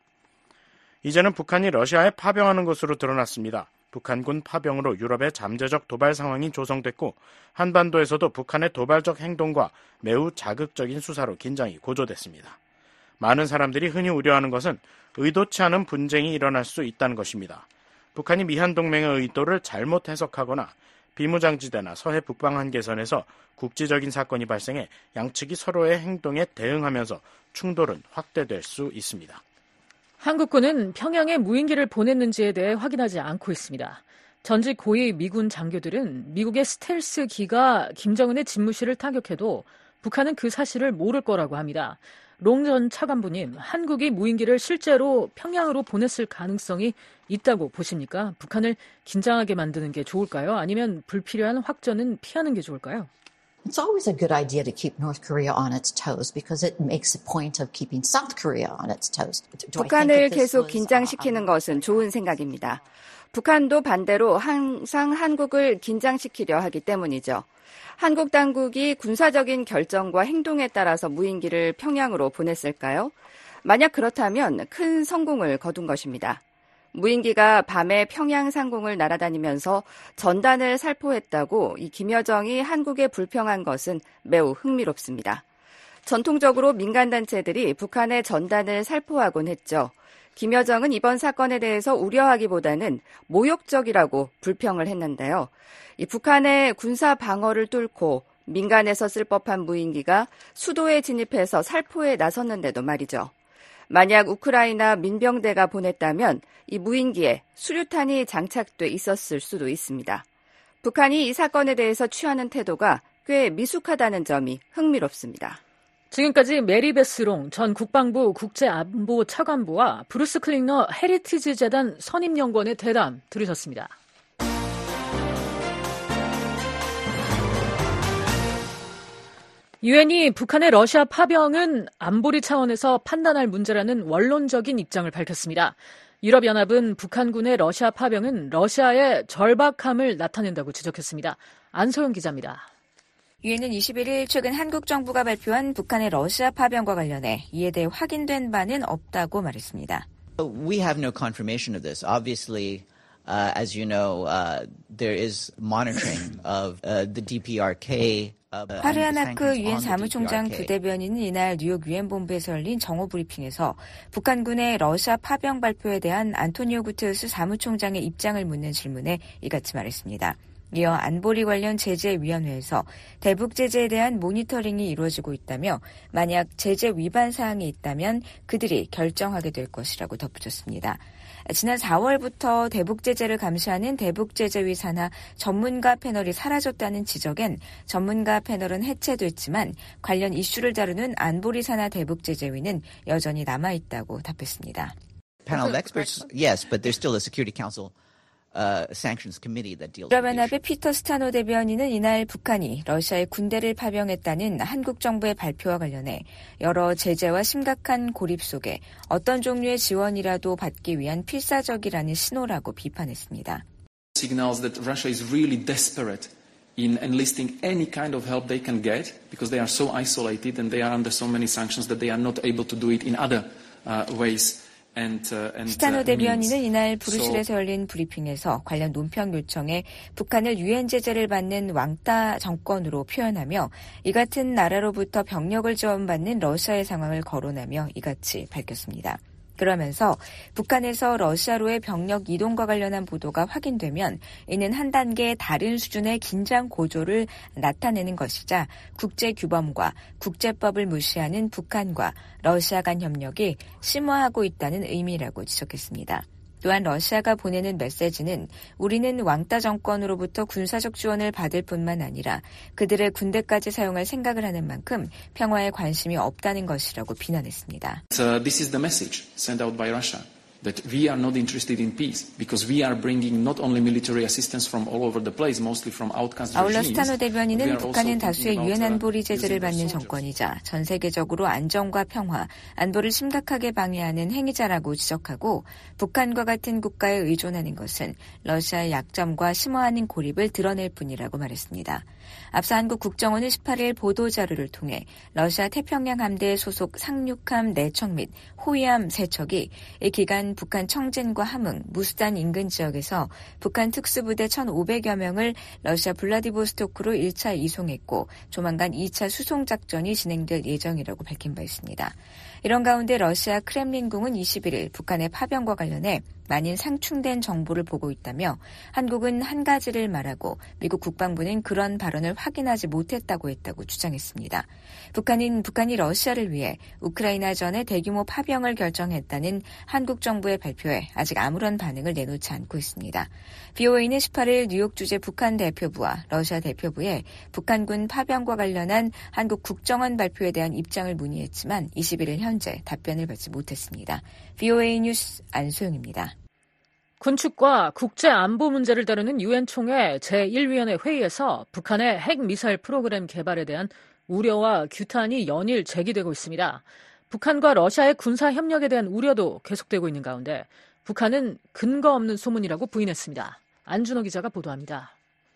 이제는 북한이 러시아에 파병하는 것으로 드러났습니다. 북한군 파병으로 유럽의 잠재적 도발 상황이 조성됐고 한반도에서도 북한의 도발적 행동과 매우 자극적인 수사로 긴장이 고조됐습니다. 많은 사람들이 흔히 우려하는 것은 의도치 않은 분쟁이 일어날 수 있다는 것입니다. 북한이 미한동맹의 의도를 잘못 해석하거나 비무장지대나 서해 북방 한계선에서 국지적인 사건이 발생해 양측이 서로의 행동에 대응하면서 충돌은 확대될 수 있습니다. 한국군은 평양에 무인기를 보냈는지에 대해 확인하지 않고 있습니다. 전직 고위 미군 장교들은 미국의 스텔스기가 김정은의 집무실을 타격해도 북한은 그 사실을 모를 거라고 합니다. 롱 전 차관부님, 한국이 무인기를 실제로 평양으로 보냈을 가능성이 있다고 보십니까? 북한을 긴장하게 만드는 게 좋을까요? 아니면 불필요한 확전은 피하는 게 좋을까요? It's always a good idea to keep North Korea on its toes because it makes a point of keeping South Korea on its toes. 북한을 계속 긴장시키는 것은 좋은 생각입니다. 북한도 반대로 항상 한국을 긴장시키려 하기 때문이죠. 한국 당국이 군사적인 결정과 행동에 따라서 무인기를 평양으로 보냈을까요? 만약 그렇다면 큰 성공을 거둔 것입니다. 무인기가 밤에 평양 상공을 날아다니면서 전단을 살포했다고 이 김여정이 한국에 불평한 것은 매우 흥미롭습니다. 전통적으로 민간단체들이 북한의 전단을 살포하곤 했죠. 김여정은 이번 사건에 대해서 우려하기보다는 모욕적이라고 불평을 했는데요. 이 북한의 군사 방어를 뚫고 민간에서 쓸 법한 무인기가 수도에 진입해서 살포에 나섰는데도 말이죠. 만약 우크라이나 민병대가 보냈다면 이 무인기에 수류탄이 장착돼 있었을 수도 있습니다. 북한이 이 사건에 대해서 취하는 태도가 꽤 미숙하다는 점이 흥미롭습니다. 지금까지 메리 베스롱 전 국방부 국제안보 차관보와 브루스 클링너 헤리티지 재단 선임연구원의 대담 들으셨습니다. 유엔이 북한의 러시아 파병은 안보리 차원에서 판단할 문제라는 원론적인 입장을 밝혔습니다. 유럽연합은 북한군의 러시아 파병은 러시아의 절박함을 나타낸다고 지적했습니다. 안소영 기자입니다. 유엔은 21일 최근 한국 정부가 발표한 북한의 러시아 파병과 관련해 이에 대해 확인된 바는 없다고 말했습니다. We have no confirmation of this. Obviously, as you know, there is monitoring of the DPRK. 파르하나크 유엔 사무총장 부대변인은 이날 뉴욕 유엔 본부에서 열린 정오 브리핑에서 북한군의 러시아 파병 발표에 대한 안토니오 구테르스 사무총장의 입장을 묻는 질문에 이같이 말했습니다. 이어 안보리 관련 제재위원회에서 대북 제재에 대한 모니터링이 이루어지고 있다며 만약 제재 위반 사항이 있다면 그들이 결정하게 될 것이라고 덧붙였습니다. 지난 4월부터 대북 제재를 감시하는 대북제재위 산하 전문가 패널이 사라졌다는 지적엔 전문가 패널은 해체됐지만 관련 이슈를 다루는 안보리 산하 대북제재위는 여전히 남아있다고 답했습니다. Panel of experts, yes, but there's still a Security Council sanctions committee that deals with 유럽연합의 피터 스타노 대변인은 이날 북한이 러시아에 군대를 파병했다는 한국 정부의 발표와 관련해 여러 제재와 심각한 고립 속에 어떤 종류의 지원이라도 받기 위한 필사적이라는 신호라고 비판했습니다. Signals that Russia is really desperate in enlisting any kind of help they can get because they are so isolated and they are under so many sanctions that they are not able to do it in other ways. 스타노 대변인은 이날 브뤼셀에서 열린 브리핑에서 관련 논평 요청에 북한을 유엔 제재를 받는 왕따 정권으로 표현하며 이 같은 나라로부터 병력을 지원받는 러시아의 상황을 거론하며 이같이 밝혔습니다. 그러면서 북한에서 러시아로의 병력 이동과 관련한 보도가 확인되면 이는 한 단계 다른 수준의 긴장 고조를 나타내는 것이자 국제규범과 국제법을 무시하는 북한과 러시아 간 협력이 심화하고 있다는 의미라고 지적했습니다. 또한 러시아가 보내는 메시지는 우리는 왕따 정권으로부터 군사적 지원을 받을 뿐만 아니라 그들의 군대까지 사용할 생각을 하는 만큼 평화에 관심이 없다는 것이라고 비난했습니다. This is the message sent out by Russia. That we are not interested in peace because we are bringing not only military assistance from all over the place, mostly from outcast regimes. 아울러 스타노 대변인은 북한은 다수의 유엔 안보리 제재를 받는 정권이자 전 세계적으로 안정과 평화, 안보를 심각하게 방해하는 행위자라고 지적하고 북한과 같은 국가에 의존하는 것은 러시아의 약점과 심화하는 고립을 드러낼 뿐이라고 말했습니다. 앞서 한국 국정원은 18일 보도자료를 통해 러시아 태평양 함대 소속 상륙함 4척 및 호위함 3척이 이 기간 북한 청진과 함흥, 무수단 인근 지역에서 북한 특수부대 1,500여 명을 러시아 블라디보스토크로 1차 이송했고 조만간 2차 수송 작전이 진행될 예정이라고 밝힌 바 있습니다. 이런 가운데 러시아 크렘린궁은 21일 북한의 파병과 관련해 많은 상충된 정보를 보고 있다며 한국은 한 가지를 말하고 미국 국방부는 그런 발언을 확인하지 못했다고 했다고 주장했습니다. 북한이 러시아를 위해 우크라이나전에 대규모 파병을 결정했다는 한국 정부의 발표에 아직 아무런 반응을 내놓지 않고 있습니다. BOA는 18일 뉴욕 주재 북한 대표부와 러시아 대표부에 북한군 파병과 관련한 한국 국정원 발표에 대한 입장을 문의했지만 21일 현재 답변을 받지 못했습니다. BOA 뉴스 안소영입니다. 군축과 국제 안보 문제를 다루는 유엔 총회 제1위원회 회의에서 북한의 핵미사일 프로그램 개발에 대한 우려와 규탄이 연일 제기되고 있습니다. 북한과 러시아의 군사 협력에 대한 우려도 계속되고 있는 가운데 북한은 근거 없는 소문이라고 부인했습니다. 안준호 기자가 보도합니다.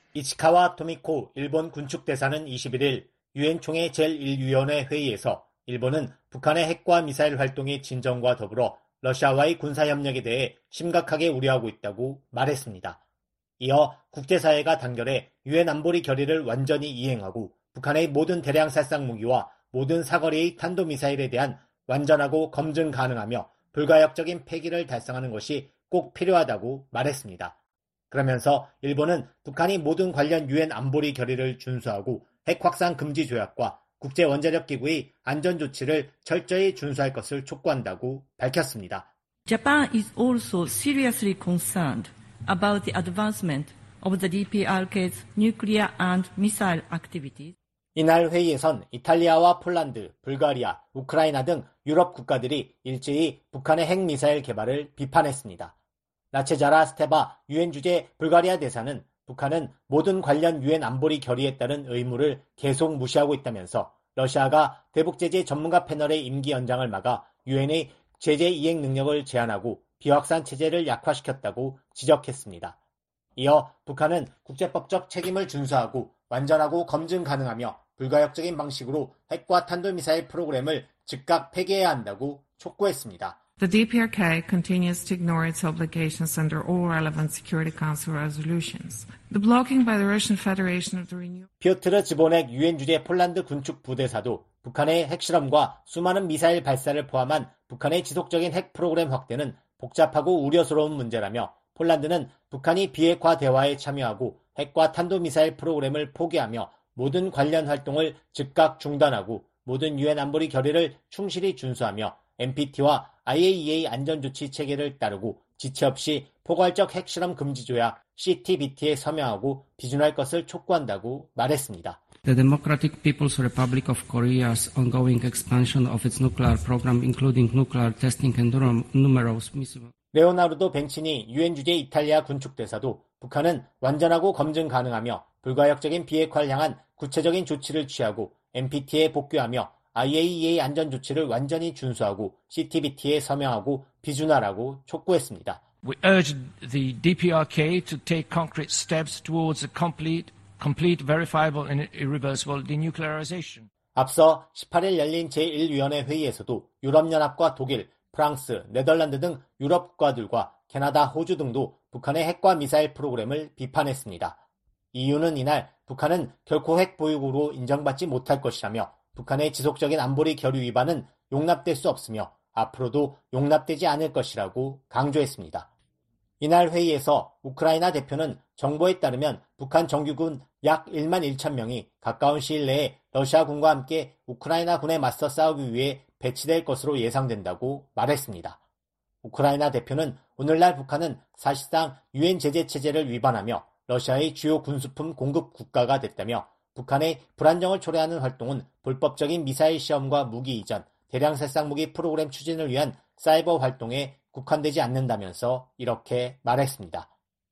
이치카와 토미코 일본 군축대사는 21일 유엔 총회 제1위원회 회의에서 일본은 북한의 핵과 미사일 활동의 진정과 더불어 러시아와의 군사협력에 대해 심각하게 우려하고 있다고 말했습니다. 이어 국제사회가 단결해 유엔 안보리 결의를 완전히 이행하고 북한의 모든 대량 살상 무기와 모든 사거리의 탄도미사일에 대한 완전하고 검증 가능하며 불가역적인 폐기를 달성하는 것이 꼭 필요하다고 말했습니다. 그러면서 일본은 북한이 모든 관련 유엔 안보리 결의를 준수하고 핵 확산 금지 조약과 국제원자력기구의 안전조치를 철저히 준수할 것을 촉구한다고 밝혔습니다. Japan is also seriously concerned about the advancement of the DPRK's nuclear and missile activities. 이날 회의에선 이탈리아와 폴란드, 불가리아, 우크라이나 등 유럽 국가들이 일제히 북한의 핵미사일 개발을 비판했습니다. 라체자라 스테바 유엔 주재 불가리아 대사는 북한은 모든 관련 유엔 안보리 결의에 따른 의무를 계속 무시하고 있다면서 러시아가 대북제재 전문가 패널의 임기 연장을 막아 유엔의 제재 이행 능력을 제한하고 비확산 체제를 약화시켰다고 지적했습니다. 이어 북한은 국제법적 책임을 준수하고 완전하고 검증 가능하며 불가역적인 방식으로 핵과 탄도미사일 프로그램을 즉각 폐기해야 한다고 촉구했습니다. The DPRK continues to ignore its obligations under all relevant Security Council resolutions. The blocking by the Russian Federation of the renewal. 피오트르 즈보넥 유엔 주재 폴란드 군축 부대사도 북한의 핵실험과 수많은 미사일 발사를 포함한 북한의 지속적인 핵 프로그램 확대는 복잡하고 우려스러운 문제라며 폴란드는 북한이 비핵화 대화에 참여하고 핵과 탄도미사일 프로그램을 포기하며 모든 관련 활동을 즉각 중단하고 모든 유엔 안보리 결의를 충실히 준수하며 NPT와 IAEA 안전조치 체계를 따르고 지체 없이 포괄적 핵실험 금지 조약 CTBT에 서명하고 비준할 것을 촉구한다고 말했습니다. The Democratic People's Republic of Korea's ongoing expansion of its nuclear program, including nuclear testing and numerous missiles. 레오나르도 벤치니 유엔 주재 이탈리아 군축대사도 북한은 완전하고 검증 가능하며 불가역적인 비핵화를 향한 구체적인 조치를 취하고 NPT에 복귀하며 IAEA 안전조치를 완전히 준수하고 CTBT에 서명하고 비준하라고 촉구했습니다. We urge the DPRK to take concrete steps towards a complete, verifiable and irreversible denuclearization. 앞서 18일 열린 제1위원회 회의에서도 유럽연합과 독일, 프랑스, 네덜란드 등 유럽 국가들과 캐나다, 호주 등도 북한의 핵과 미사일 프로그램을 비판했습니다. EU는 이날 북한은 결코 핵 보유국으로 인정받지 못할 것이라며 북한의 지속적인 안보리 결의 위반은 용납될 수 없으며 앞으로도 용납되지 않을 것이라고 강조했습니다. 이날 회의에서 우크라이나 대표는 정보에 따르면 북한 정규군 약 1만 1천 명이 가까운 시일 내에 러시아군과 함께 우크라이나 군에 맞서 싸우기 위해 배치될 것으로 예상된다고 말했습니다. 우크라이나 대표는 오늘날 북한은 사실상 유엔 제재 체제를 위반하며 러시아의 주요 군수품 공급 국가가 됐다며 북한의 불안정을 초래하는 활동은 불법적인 미사일 시험과 무기 이전, 대량 살상 무기 프로그램 추진을 위한 사이버 활동에 국한되지 않는다면서 이렇게 말했습니다.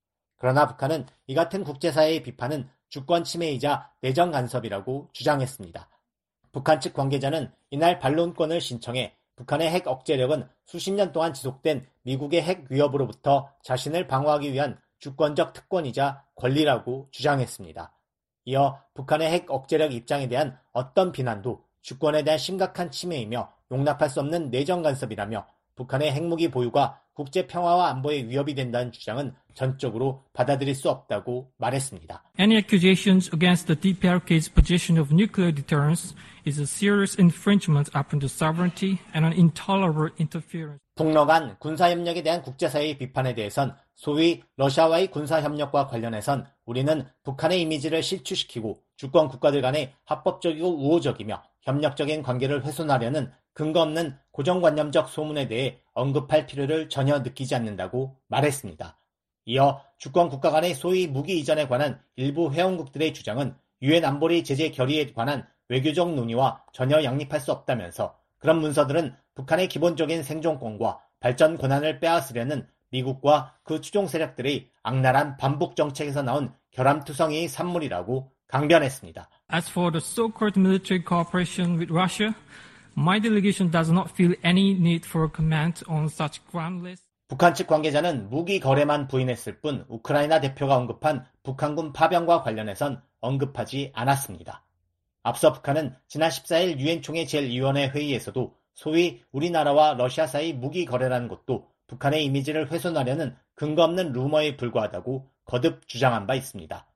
그러나 북한은 이 같은 국제사회의 비판은 주권 침해이자 내정 간섭이라고 주장했습니다. 북한 측 관계자는 이날 반론권을 신청해 북한의 핵 억제력은 수십 년 동안 지속된 미국의 핵 위협으로부터 자신을 방어하기 위한 주권적 특권이자 권리라고 주장했습니다. 이어 북한의 핵 억제력 입장에 대한 어떤 비난도 주권에 대한 심각한 침해이며 용납할 수 없는 내정 간섭이라며 북한의 핵무기 보유가 국제 평화와 안보에 위협이 된다는 주장은 전적으로 받아들일 수 없다고 말했습니다. Any accusations against the DPRK's position of nuclear deterrence is a serious infringement upon the sovereignty and an intolerable interference. 북러 간 군사협력에 대한 국제사회의 비판에 대해선 소위 러시아와의 군사협력과 관련해선 우리는 북한의 이미지를 실추시키고 주권 국가들 간의 합법적이고 우호적이며 협력적인 관계를 훼손하려는 근거 없는 고정관념적 소문에 대해 언급할 필요를 전혀 느끼지 않는다고 말했습니다. 이어 주권 국가 간의 소위 무기 이전에 관한 일부 회원국들의 주장은 유엔 안보리 제재 결의에 관한 외교적 논의와 전혀 양립할 수 없다면서 그런 문서들은 북한의 기본적인 생존권과 발전 권한을 빼앗으려는 미국과 그 추종 세력들의 악랄한 반북 정책에서 나온 결함투성이의 산물이라고 강변했습니다. As for the so-called military cooperation with Russia, my delegation does not feel any need for a comment on such groundless. 북한 측 관계자는 무기 거래만 부인했을 뿐 우크라이나 대표가 언급한 북한군 파병과 관련해선 언급하지 않았습니다. 앞서 북한은 지난 14일 유엔 총회 제1위원회 회의에서도 소위 우리나라와 러시아 사이 무기 거래라는 것도 북한의 이미지를 훼손하려는 근거 없는 루머에 불과하다고 거듭 주장한 바 있습니다.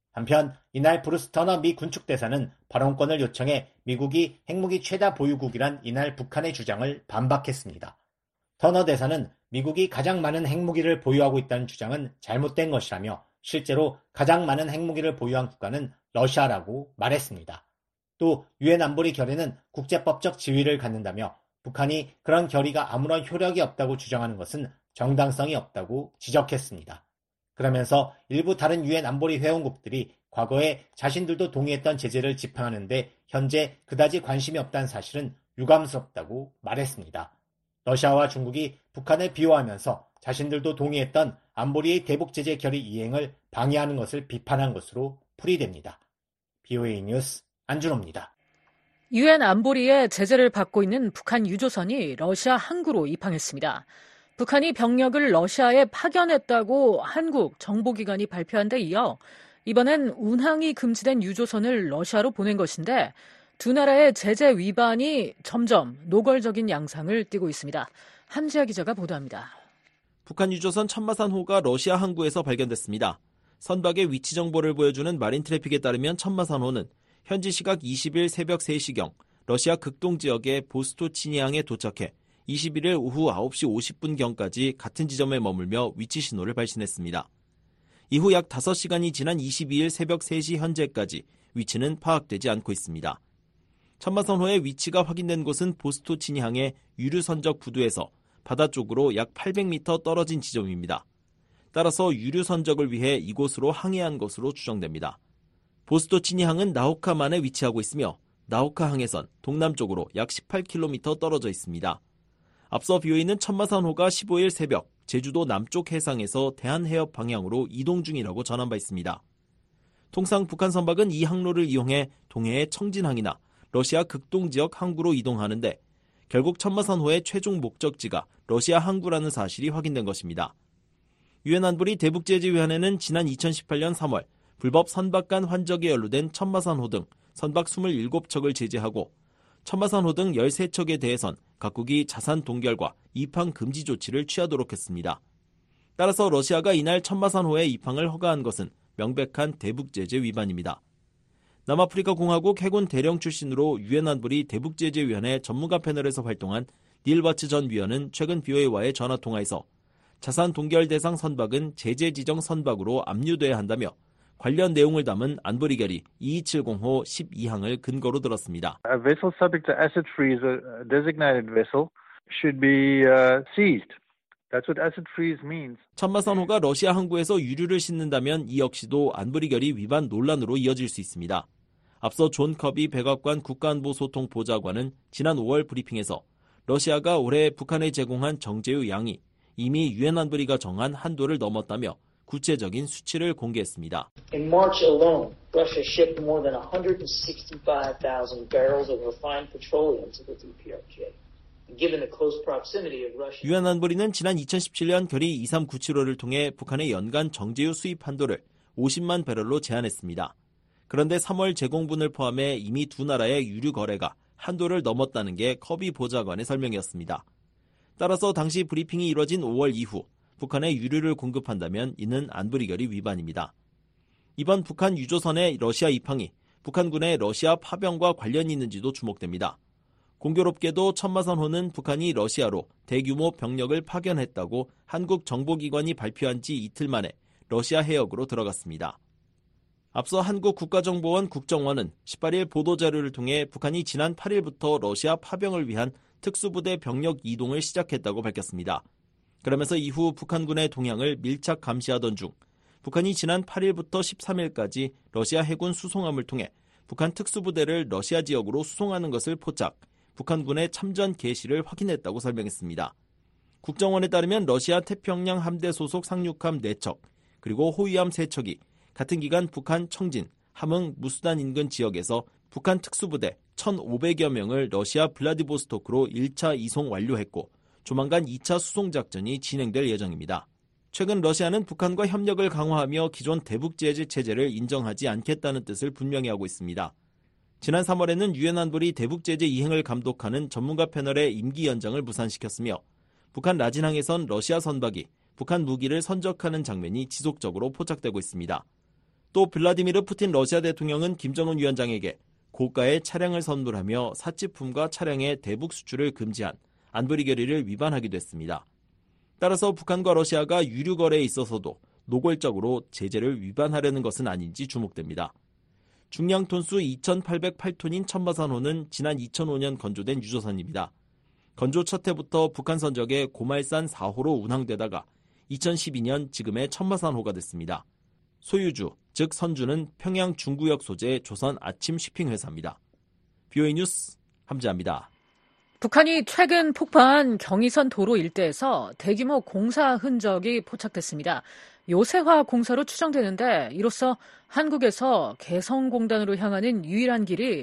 한편 이날 브루스 터너 미 군축대사는 발언권을 요청해 미국이 핵무기 최다 보유국이란 이날 북한의 주장을 반박했습니다. 터너 대사는 미국이 가장 많은 핵무기를 보유하고 있다는 주장은 잘못된 것이라며 실제로 가장 많은 핵무기를 보유한 국가는 러시아라고 말했습니다. 또 유엔 안보리 결의는 국제법적 지위를 갖는다며 북한이 그런 결의가 아무런 효력이 없다고 주장하는 것은 정당성이 없다고 지적했습니다. 그러면서 일부 다른 유엔 안보리 회원국들이 과거에 자신들도 동의했던 제재를 집행하는데 현재 그다지 관심이 없다는 사실은 유감스럽다고 말했습니다. 러시아와 중국이 북한을 비호하면서 자신들도 동의했던 안보리의 대북 제재 결의 이행을 방해하는 것을 비판한 것으로 풀이됩니다. BOA 뉴스 안준호입니다. 유엔 안보리의 제재를 받고 있는 북한 유조선이 러시아 항구로 입항했습니다. 북한이 병력을 러시아에 파견했다고 한국 정보기관이 발표한 데 이어 이번엔 운항이 금지된 유조선을 러시아로 보낸 것인데 두 나라의 제재 위반이 점점 노골적인 양상을 띠고 있습니다. 한지아 기자가 보도합니다. 북한 유조선 천마산호가 러시아 항구에서 발견됐습니다. 선박의 위치 정보를 보여주는 마린 트래픽에 따르면 천마산호는 현지 시각 20일 새벽 3시경 러시아 극동 지역의 보스토치니항에 도착해 21일 오후 9시 50분경까지 같은 지점에 머물며 위치 신호를 발신했습니다. 이후 약 5시간이 지난 22일 새벽 3시 현재까지 위치는 파악되지 않고 있습니다. 천마선호의 위치가 확인된 곳은 보스토치니항의 유류선적 부두에서 바다 쪽으로 약 800m 떨어진 지점입니다. 따라서 유류선적을 위해 이곳으로 항해한 것으로 추정됩니다. 보스토치니항은 나호카만에 위치하고 있으며 나호카항에선 동남쪽으로 약 18km 떨어져 있습니다. 앞서 BOA는 천마산호가 15일 새벽 제주도 남쪽 해상에서 대한해협 방향으로 이동 중이라고 전한 바 있습니다. 통상 북한 선박은 이 항로를 이용해 동해의 청진항이나 러시아 극동 지역 항구로 이동하는데 결국 천마산호의 최종 목적지가 러시아 항구라는 사실이 확인된 것입니다. 유엔 안보리 대북제재위원회는 지난 2018년 3월 불법 선박 간 환적에 연루된 천마산호 등 선박 27척을 제재하고 천마산호 등 13척에 대해선 각국이 자산 동결과 입항 금지 조치를 취하도록 했습니다. 따라서 러시아가 이날 천마산호의 입항을 허가한 것은 명백한 대북제재 위반입니다. 남아프리카 공화국 해군 대령 출신으로 유엔 안보리 대북제재위원회 전문가 패널에서 활동한 닐 바츠 전 위원은 최근 BOA와의 전화통화에서 자산 동결 대상 선박은 제재 지정 선박으로 압류돼야 한다며 관련 내용을 담은 안보리 결의 2270호 12항을 근거로 들었습니다. A vessel subject to asset freeze, a designated vessel, should be seized That's what acid freeze means. 천마산호가 러시아 항구에서 유류를 싣는다면 이 역시도 안보리 결의 위반 논란으로 이어질 수 있습니다. 앞서 존 커비 백악관 국가안보소통 보좌관은 지난 5월 브리핑에서 러시아가 올해 북한에 제공한 정제유 양이 이미 유엔 안보리가 정한 한도를 넘었다며 구체적인 수치를 공개했습니다. In March alone, Russia shipped more than 165,000 barrels of refined petroleum to the DPRK. Given the close proximity of Russia. 유엔 안보리는 지난 2017년 결의 23975를 통해 북한의 연간 정제유 수입 한도를 50만 배럴로 제한했습니다. 그런데 3월 제공분을 포함해 이미 두 나라의 유류 거래가 한도를 넘었다는 게 커비 보좌관의 설명이었습니다. 따라서 당시 브리핑이 이뤄진 5월 이후 북한에 유류를 공급한다면 이는 안보리 결의 위반입니다. 이번 북한 유조선의 러시아 입항이 북한군의 러시아 파병과 관련이 있는지도 주목됩니다. 공교롭게도 천마산호는 북한이 러시아로 대규모 병력을 파견했다고 한국 정보기관이 발표한 지 이틀 만에 러시아 해역으로 들어갔습니다. 앞서 한국 국가정보원 국정원은 18일 보도자료를 통해 북한이 지난 8일부터 러시아 파병을 위한 특수부대 병력 이동을 시작했다고 밝혔습니다. 그러면서 이후 북한군의 동향을 밀착 감시하던 중 북한이 지난 8일부터 13일까지 러시아 해군 수송함을 통해 북한 특수부대를 러시아 지역으로 수송하는 것을 포착, 북한군의 참전 개시를 확인했다고 설명했습니다. 국정원에 따르면 러시아 태평양 함대 소속 상륙함 4척, 그리고 호위함 3척이 같은 기간 북한 청진, 함흥, 무수단 인근 지역에서 북한 특수부대 1,500여 명을 러시아 블라디보스토크로 1차 이송 완료했고 조만간 2차 수송작전이 진행될 예정입니다. 최근 러시아는 북한과 협력을 강화하며 기존 대북제재 체제를 인정하지 않겠다는 뜻을 분명히 하고 있습니다. 지난 3월에는 유엔 안보리 대북제재 이행을 감독하는 전문가 패널의 임기 연장을 무산시켰으며 북한 라진항에선 러시아 선박이 북한 무기를 선적하는 장면이 지속적으로 포착되고 있습니다. 또 블라디미르 푸틴 러시아 대통령은 김정은 위원장에게 고가의 차량을 선물하며 사치품과 차량의 대북 수출을 금지한 안보리 결의를 위반하기도 했습니다. 따라서 북한과 러시아가 유류 거래에 있어서도 노골적으로 제재를 위반하려는 것은 아닌지 주목됩니다. 중량 톤수 2,808톤인 천마산호는 지난 2005년 건조된 유조선입니다. 건조 첫 해부터 북한 선적에 고말산 4호로 운항되다가 2012년 지금의 천마산호가 됐습니다. 소유주, 즉 선주는 평양 중구역 소재 조선 아침 쉬핑 회사입니다. BOA 뉴스 함지아입니다. 북한이 최근 폭파한 경의선 도로 일대에서 대규모 공사 흔적이 포착됐습니다. 요새화 공사로 추정되는데 이로써 한국에서 개성공단으로 향하는 유일한 길이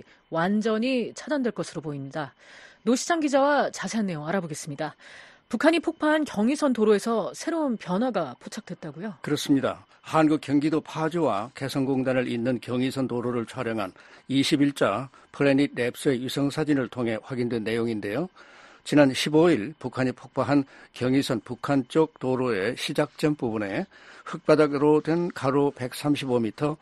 완전히 차단될 것으로 보입니다. 노시장 기자와 자세한 내용 알아보겠습니다. 북한이 폭파한 경의선 도로에서 새로운 변화가 포착됐다고요? 그렇습니다. 한국 경기도 파주와 개성공단을 잇는 경의선 도로를 촬영한 21자 플래닛 랩스의 위성사진을 통해 확인된 내용인데요. 지난 15일 북한이 폭파한 경의선 북한 쪽 도로의 시작점 부분에 흙바닥으로 된 가로 135m,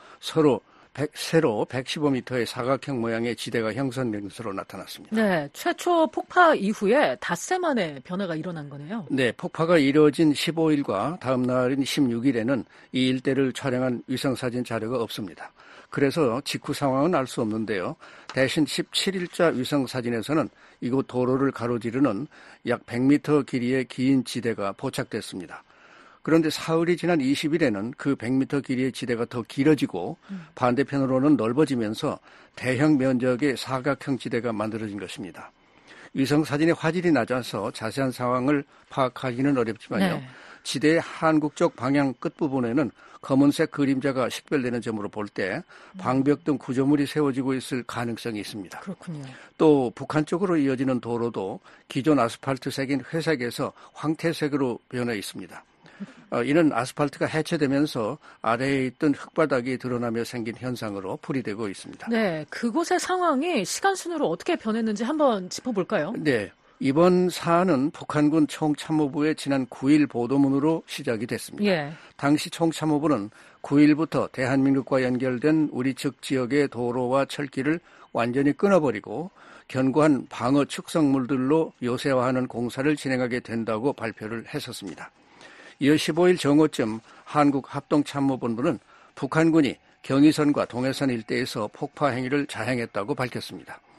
세로 115m의 사각형 모양의 지대가 형성된 것으로 나타났습니다. 네, 최초 폭파 이후에 닷새 만에 변화가 일어난 거네요. 네, 폭파가 이뤄진 15일과 다음 날인 16일에는 이 일대를 촬영한 위성사진 자료가 없습니다. 그래서 직후 상황은 알 수 없는데요. 대신 17일자 위성사진에서는 이곳 도로를 가로지르는 약 100m 길이의 긴 지대가 포착됐습니다. 그런데 사흘이 지난 20일에는 그 100m 길이의 지대가 더 길어지고 반대편으로는 넓어지면서 대형 면적의 사각형 지대가 만들어진 것입니다. 위성사진의 화질이 낮아서 자세한 상황을 파악하기는 어렵지만요. 네. 지대의 한국 쪽 방향 끝부분에는 검은색 그림자가 식별되는 점으로 볼 때 방벽 등 구조물이 세워지고 있을 가능성이 있습니다. 그렇군요. 또 북한 쪽으로 이어지는 도로도 기존 아스팔트색인 회색에서 황태색으로 변해 있습니다. 이는 아스팔트가 해체되면서 아래에 있던 흙바닥이 드러나며 생긴 현상으로 풀이되고 있습니다. 네, 그곳의 상황이 시간 순으로 어떻게 변했는지 한번 짚어볼까요? 네, 이번 사안은 북한군 총참모부의 지난 9일 보도문으로 시작이 됐습니다. 예. 당시 총참모부는 9일부터 대한민국과 연결된 우리 측 지역의 도로와 철길을 완전히 끊어버리고 견고한 방어 축성물들로 요새화하는 공사를 진행하게 된다고 발표를 했었습니다. 이어 15일 정오쯤 한국합동참모본부는 북한군이 경의선과 동해선 일대에서 폭파 행위를 자행했다고 밝혔습니다.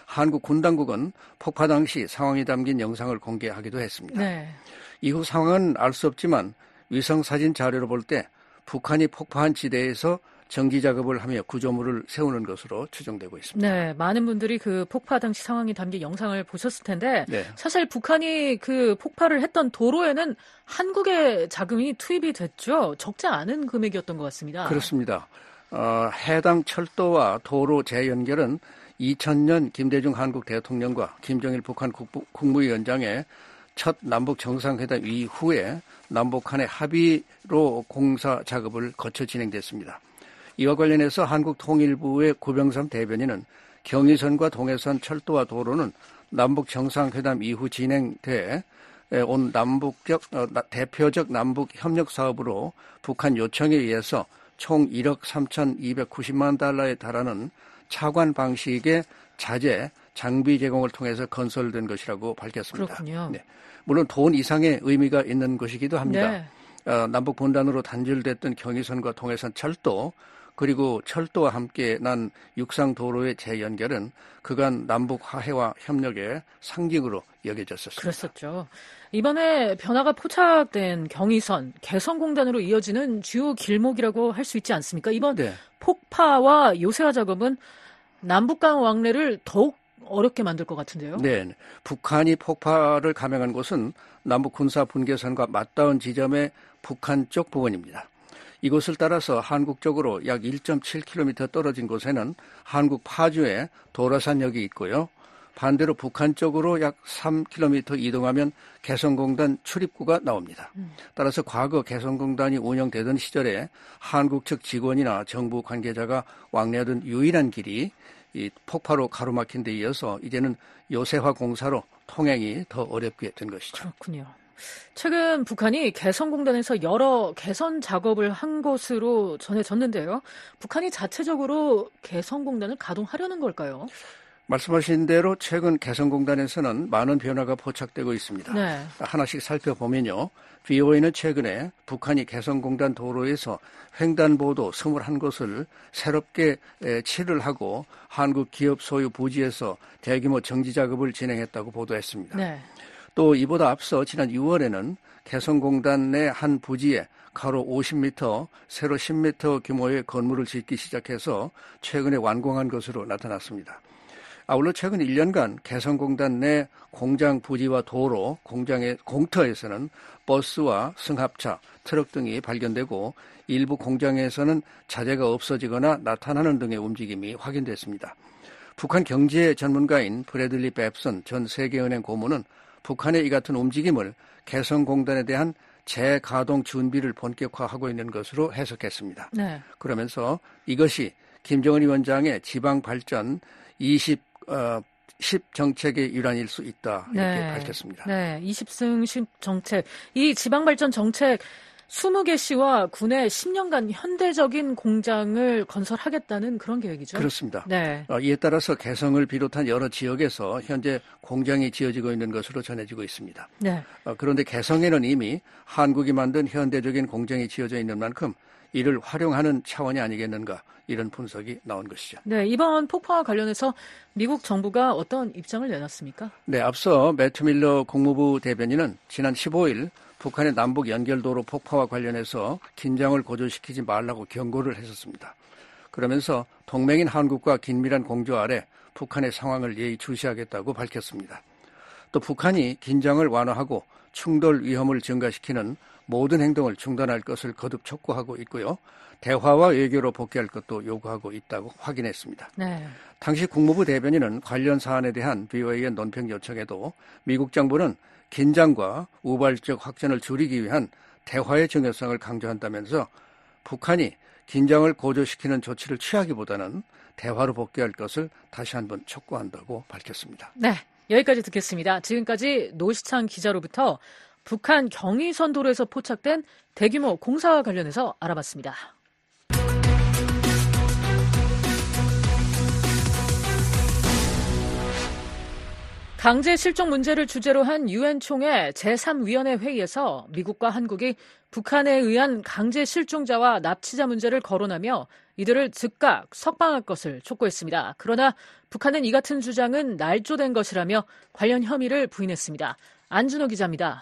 한국 군 당국은 폭파 당시 상황이 담긴 영상을 공개하기도 했습니다. 네. 이후 상황은 알 수 없지만 위성 사진 자료로 볼 때 북한이 폭파한 지대에서 정지 작업을 하며 구조물을 세우는 것으로 추정되고 있습니다. 네, 많은 분들이 그 폭파 당시 상황이 담긴 영상을 보셨을 텐데 네. 사실 북한이 그 폭파를 했던 도로에는 한국의 자금이 투입이 됐죠. 적지 않은 금액이었던 것 같습니다. 그렇습니다. 해당 철도와 도로 재연결은 2000년 김대중 한국 대통령과 김정일 북한 국무위원장의 첫 남북 정상회담 이후에 남북한의 합의로 공사 작업을 거쳐 진행됐습니다. 이와 관련해서 한국통일부의 구병삼 대변인은 경의선과 동해선 철도와 도로는 남북 정상회담 이후 진행돼 온 대표적 남북 협력 사업으로 북한 요청에 의해서 총 1억 3,290만 달러에 달하는 차관 방식의 자재, 장비 제공을 통해서 건설된 것이라고 밝혔습니다. 그렇군요. 네. 물론 돈 이상의 의미가 있는 것이기도 합니다. 네. 남북 분단으로 단절됐던 경의선과 동해선 철도 그리고 철도와 함께 난 육상 도로의 재연결은 그간 남북 화해와 협력의 상징으로 여겨졌었습니다. 그랬었죠. 이번에 변화가 포착된 경의선, 개성공단으로 이어지는 주요 길목이라고 할 수 있지 않습니까? 이번 네. 폭파와 요새화 작업은 남북 간 왕래를 더욱 어렵게 만들 것 같은데요. 네, 북한이 폭파를 감행한 곳은 남북 군사 분계선과 맞닿은 지점의 북한 쪽 부근입니다. 이곳을 따라서 한국 쪽으로 약 1.7km 떨어진 곳에는 한국 파주에 도라산역이 있고요. 반대로 북한 쪽으로 약 3km 이동하면 개성공단 출입구가 나옵니다. 따라서 과거 개성공단이 운영되던 시절에 한국 측 직원이나 정부 관계자가 왕래하던 유일한 길이 이 폭파로 가로막힌 데 이어서 이제는 요새화 공사로 통행이 더 어렵게 된 것이죠. 그렇군요. 최근 북한이 개성공단에서 여러 개선 작업을 한 것으로 전해졌는데요. 북한이 자체적으로 개성공단을 가동하려는 걸까요? 말씀하신 대로 최근 개성공단에서는 많은 변화가 포착되고 있습니다. 네. 하나씩 살펴보면요. VOA는 최근에 북한이 개성공단 도로에서 횡단보도 21곳을 새롭게 칠을 하고 한국 기업 소유 부지에서 대규모 정지 작업을 진행했다고 보도했습니다. 네. 또 이보다 앞서 지난 6월에는 개성공단 내 한 부지에 가로 50m, 세로 10m 규모의 건물을 짓기 시작해서 최근에 완공한 것으로 나타났습니다. 아울러 최근 1년간 개성공단 내 공장 부지와 도로, 공장의 공터에서는 버스와 승합차, 트럭 등이 발견되고 일부 공장에서는 자재가 없어지거나 나타나는 등의 움직임이 확인됐습니다. 북한 경제 전문가인 브래들리 뱁슨 전 세계은행 고문은 북한의 이 같은 움직임을 개성공단에 대한 재가동 준비를 본격화하고 있는 것으로 해석했습니다. 네. 그러면서 이것이 김정은 위원장의 지방 발전 10 정책의 일환일 수 있다 이렇게 밝혔습니다. 네, 20승 10 정책. 이 지방발전 정책 20개 시와 군의 10년간 현대적인 공장을 건설하겠다는 그런 계획이죠. 그렇습니다. 네. 이에 따라서 개성을 비롯한 여러 지역에서 현재 공장이 지어지고 있는 것으로 전해지고 있습니다. 네. 그런데 개성에는 이미 한국이 만든 현대적인 공장이 지어져 있는 만큼 이를 활용하는 차원이 아니겠는가 이런 분석이 나온 것이죠. 네, 이번 폭파와 관련해서 미국 정부가 어떤 입장을 내놨습니까? 네, 앞서 매튜 밀러 국무부 대변인은 지난 15일 북한의 남북 연결도로 폭파와 관련해서 긴장을 고조시키지 말라고 경고를 했었습니다. 그러면서 동맹인 한국과 긴밀한 공조 아래 북한의 상황을 예의주시하겠다고 밝혔습니다. 또 북한이 긴장을 완화하고 충돌 위험을 증가시키는 모든 행동을 중단할 것을 거듭 촉구하고 있고요. 대화와 외교로 복귀할 것도 요구하고 있다고 확인했습니다. 네. 당시 국무부 대변인은 관련 사안에 대한 VOA의 논평 요청에도 미국 정부는 긴장과 우발적 확전을 줄이기 위한 대화의 중요성을 강조한다면서 북한이 긴장을 고조시키는 조치를 취하기보다는 대화로 복귀할 것을 다시 한번 촉구한다고 밝혔습니다. 네, 여기까지 듣겠습니다. 지금까지 노시창 기자로부터 북한 경의선 도로에서 포착된 대규모 공사와 관련해서 알아봤습니다. 강제 실종 문제를 주제로 한 유엔 총회 제3위원회 회의에서 미국과 한국이 북한에 의한 강제 실종자와 납치자 문제를 거론하며 이들을 즉각 석방할 것을 촉구했습니다. 그러나 북한은 이 같은 주장은 날조된 것이라며 관련 혐의를 부인했습니다. 안준호 기자입니다.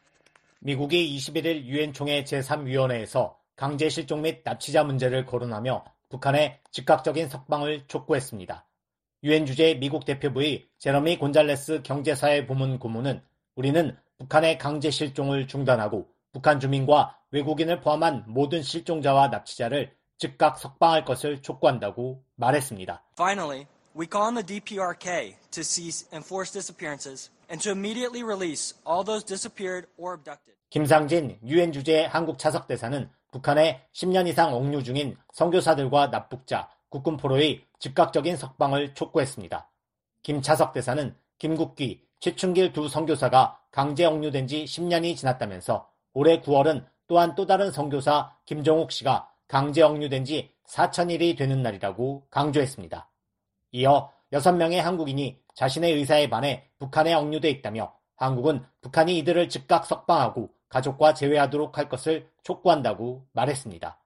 미국이 21일 유엔 총회 제3위원회에서 강제 실종 및 납치자 문제를 거론하며 북한의 즉각적인 석방을 촉구했습니다. 유엔 주재 미국 대표부의 제러미 곤잘레스 경제사회부문 고문은 우리는 북한의 강제 실종을 중단하고 북한 주민과 외국인을 포함한 모든 실종자와 납치자를 즉각 석방할 것을 촉구한다고 말했습니다. Finally, we call on the DPRK to cease enforced disappearances and to immediately release all those disappeared or abducted. 김상진 유엔 주재 한국 차석대사는 북한의 10년 이상 억류 중인 선교사들과 납북자, 국군 포로의 즉각적인 석방을 촉구했습니다. 김 차석대사는 김국기, 최춘길 두 선교사가 강제 억류된 지 10년이 지났다면서 올해 9월은 또한 또 다른 선교사 김정욱 씨가 강제 억류된 지 4,000일이 되는 날이라고 강조했습니다. 이어 6명의 한국인이 자신의 의사에 반해 북한에 억류돼 있다며 한국은 북한이 이들을 즉각 석방하고 가족과 재회하도록 할 것을 촉구한다고 말했습니다.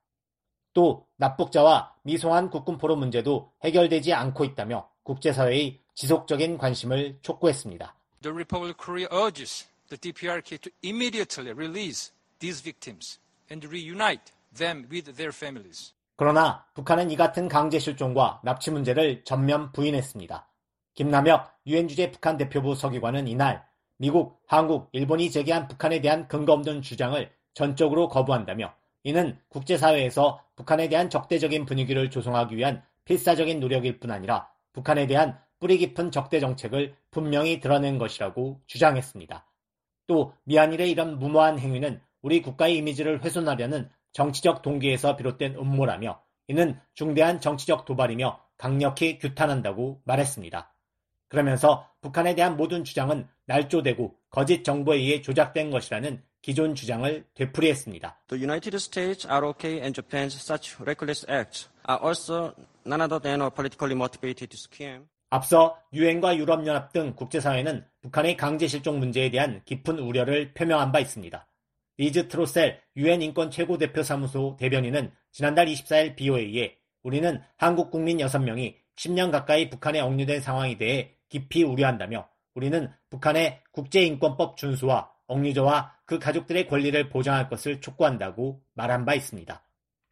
또 납북자와 미송한 국군포로 문제도 해결되지 않고 있다며 국제사회의 지속적인 관심을 촉구했습니다. The Republic of Korea urges the DPRK to immediately release these victims and reunite them with their families. 그러나 북한은 이 같은 강제 실종과 납치 문제를 전면 부인했습니다. 김남혁 유엔 주재 북한 대표부 서기관은 이날 미국, 한국, 일본이 제기한 북한에 대한 근거 없는 주장을 전적으로 거부한다며 이는 국제사회에서 북한에 대한 적대적인 분위기를 조성하기 위한 필사적인 노력일 뿐 아니라 북한에 대한 뿌리 깊은 적대 정책을 분명히 드러낸 것이라고 주장했습니다. 또 미한일의 이런 무모한 행위는 우리 국가의 이미지를 훼손하려는 정치적 동기에서 비롯된 음모라며 이는 중대한 정치적 도발이며 강력히 규탄한다고 말했습니다. 그러면서 북한에 대한 모든 주장은 날조되고 거짓 정보에 의해 조작된 것이라는 기존 주장을 되풀이했습니다. The United States, ROK, and Japan's such reckless acts are also none other than a politically motivated scam. 앞서 유엔과 유럽연합 등 국제사회는 북한의 강제 실종 문제에 대한 깊은 우려를 표명한 바 있습니다. 리즈 트로셀 유엔 인권 최고대표사무소 대변인은 지난달 24일 BOA에 우리는 한국 국민 6명이 10년 가까이 북한에 억류된 상황에 대해 깊이 우려한다며 우리는 북한의 국제인권법 준수와 억류자와 그 가족들의 권리를 보장할 것을 촉구한다고 말한 바 있습니다.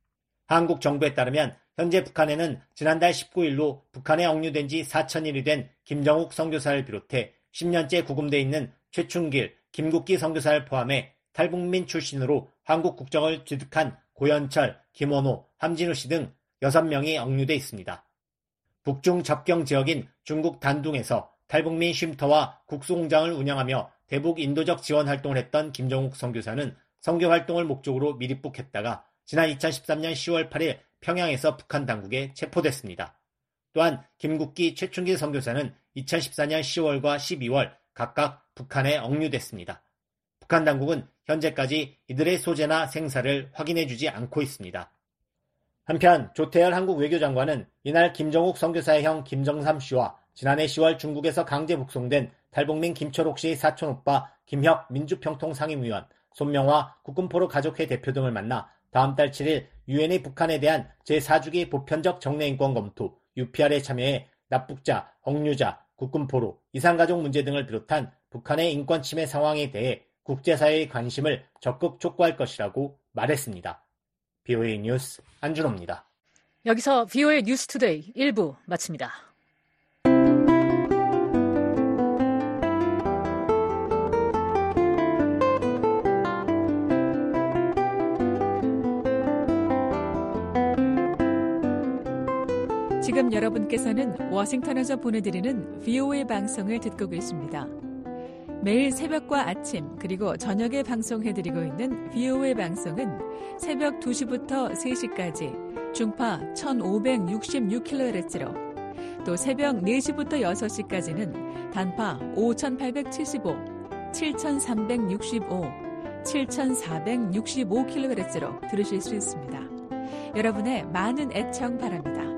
한국 정부에 따르면 현재 북한에는 지난달 19일로 북한에 억류된 지 4,000일이 된 김정욱 선교사를 비롯해 10년째 구금돼 있는 최춘길, 김국기 선교사를 포함해 탈북민 출신으로 한국 국적을 취득한 고현철, 김원호, 함진우 씨 등 6명이 억류돼 있습니다. 북중 접경 지역인 중국 단둥에서 탈북민 쉼터와 국수공장을 운영하며 대북 인도적 지원 활동을 했던 김정욱 선교사는 선교 활동을 목적으로 밀입국했다가 지난 2013년 10월 8일 평양에서 북한 당국에 체포됐습니다. 또한 김국기, 최춘길 선교사는 2014년 10월과 12월 각각 북한에 억류됐습니다. 북한 당국은 현재까지 이들의 소재나 생사를 확인해주지 않고 있습니다. 한편 조태열 한국 외교장관은 이날 김정욱 선교사의 형 김정삼 씨와 지난해 10월 중국에서 강제 북송된 탈북민 김철옥 씨의 사촌오빠 김혁 민주평통 상임위원, 손명화 국군포로 가족회 대표 등을 만나 다음 달 7일 유엔의 북한에 대한 제4주기 보편적 정례인권 검토 UPR에 참여해 납북자, 억류자, 국군포로, 이산가족 문제 등을 비롯한 북한의 인권 침해 상황에 대해 국제사회의 관심을 적극 촉구할 것이라고 말했습니다. BOA 뉴스 안준호입니다. 여기서 BOA 뉴스 투데이 1부 마칩니다. 지금 여러분께서는 워싱턴에서 보내드리는 VOA 방송을 듣고 계십니다. 매일 새벽과 아침 그리고 저녁에 방송해드리고 있는 VOA 방송은 새벽 2시부터 3시까지 중파 1566kHz로 또 새벽 4시부터 6시까지는 단파 5875, 7365, 7465kHz로 들으실 수 있습니다. 여러분의 많은 애청 바랍니다.